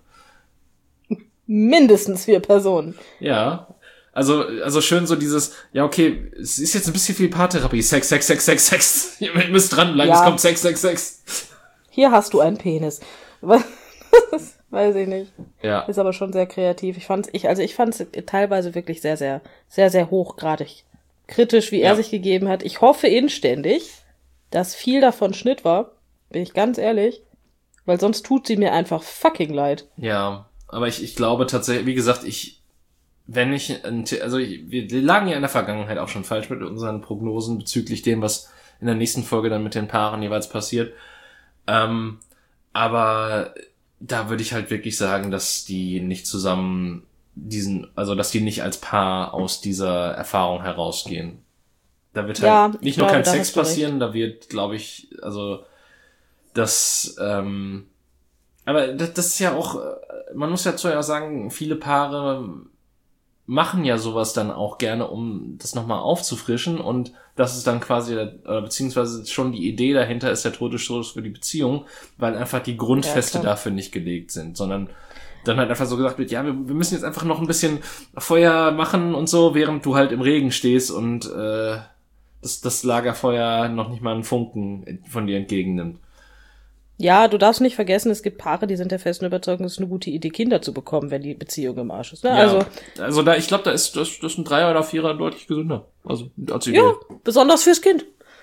Mindestens vier Personen. Ja. Also, also schön so dieses, ja, okay, es ist jetzt ein bisschen viel Paartherapie. Sex, Sex, Sex, Sex, Sex. Ihr müsst dranbleiben, Ja. es kommt Sex, Sex, Sex. Hier hast du einen Penis. Was? Weiß ich nicht. Ja. Ist aber schon sehr kreativ. Ich fand's, ich, also ich fand's teilweise wirklich sehr, sehr, sehr, sehr hochgradig kritisch, wie Ja. er sich gegeben hat. Ich hoffe inständig, dass viel davon Schnitt war. Bin ich ganz ehrlich. Weil sonst tut sie mir einfach fucking leid. Ja, aber ich, ich glaube tatsächlich, wie gesagt, ich, wenn ich, ein The- also ich, wir lagen ja in der Vergangenheit auch schon falsch mit unseren Prognosen bezüglich dem, was in der nächsten Folge dann mit den Paaren jeweils passiert. Ähm, aber da würde ich halt wirklich sagen, dass die nicht zusammen diesen, also dass die nicht als Paar aus dieser Erfahrung herausgehen. Da wird halt Ja, nicht ich nur glaube, kein da Sex hast du recht. passieren, da wird, glaube ich, also das, ähm, aber das, das ist ja auch, man muss ja zu ja sagen, viele Paare machen ja sowas dann auch gerne, um das nochmal aufzufrischen, und das ist dann quasi, oder beziehungsweise schon die Idee dahinter ist der Todesstoß für die Beziehung, weil einfach die Grundfeste Ja, klar. dafür nicht gelegt sind, sondern dann halt einfach so gesagt wird, ja, wir, wir müssen jetzt einfach noch ein bisschen Feuer machen und so, während du halt im Regen stehst und äh, das, das Lagerfeuer noch nicht mal einen Funken von dir entgegennimmt. Ja, du darfst nicht vergessen, es gibt Paare, die sind der festen Überzeugung, es ist eine gute Idee, Kinder zu bekommen, wenn die Beziehung im Arsch ist. Ne? Ja, Also, also da, ich glaube, da ist das, das ist ein Dreier oder Vierer deutlich gesünder. Also als Idee. ja, besonders fürs Kind.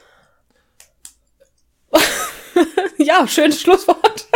Ja, schönes Schlusswort.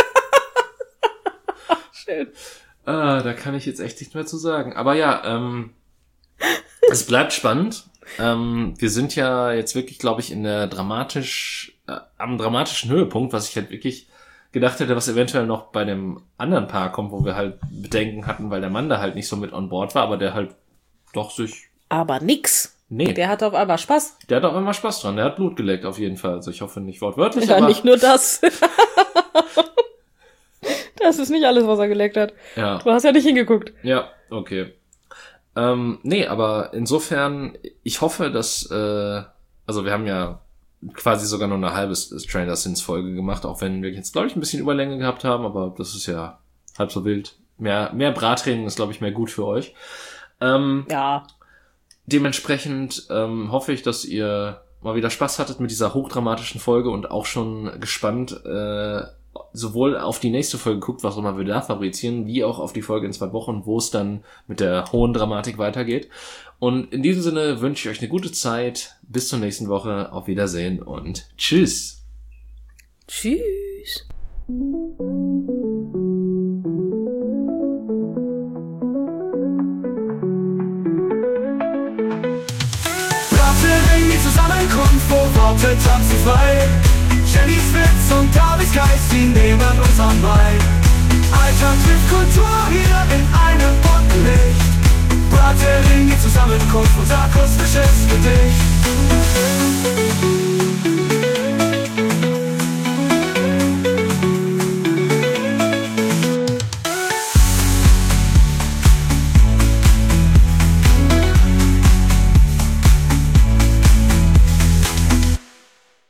Schön. Ah, da kann ich jetzt echt nicht mehr zu sagen. Aber ja, ähm, es bleibt spannend. Ähm, wir sind ja jetzt wirklich, glaube ich, in der dramatisch, äh, am dramatischen Höhepunkt, was ich halt wirklich gedacht hätte, was eventuell noch bei dem anderen Paar kommt, wo wir halt Bedenken hatten, weil der Mann da halt nicht so mit on board war, aber der halt doch sich, Aber nix. nee, der, Der hat auf einmal Spaß. der hat auch immer Spaß dran. Der hat Blut geleckt auf jeden Fall. Also ich hoffe nicht wortwörtlich, Ja, aber nicht nur das. Das ist nicht alles, was er geleckt hat. ja. Du hast ja nicht hingeguckt. Ja, okay. Ähm, nee, aber insofern, ich hoffe, dass, äh, also wir haben ja quasi sogar nur eine halbe Stranger Things Folge gemacht, auch wenn wir jetzt, glaube ich, ein bisschen Überlänge gehabt haben, aber das ist ja halb so wild. Mehr, mehr Brattraining ist, glaube ich, mehr gut für euch. Ähm, Ja. dementsprechend ähm, hoffe ich, dass ihr mal wieder Spaß hattet mit dieser hochdramatischen Folge und auch schon gespannt äh, sowohl auf die nächste Folge guckt, was auch immer wir da fabrizieren, wie auch auf die Folge in zwei Wochen, wo es dann mit der hohen Dramatik weitergeht. Und in diesem Sinne wünsche ich euch eine gute Zeit. Bis zur nächsten Woche. Auf Wiedersehen und tschüss. Tschüss. Brattering, die Zusammenkunft, wo Worte tanzen frei. Jennys Witz und Davids Geist, die nehmen uns an bei. Alltag trifft Kultur hier in einem bunten Licht. Brattering, die Zusammenkunft, unser akustisches Gedicht.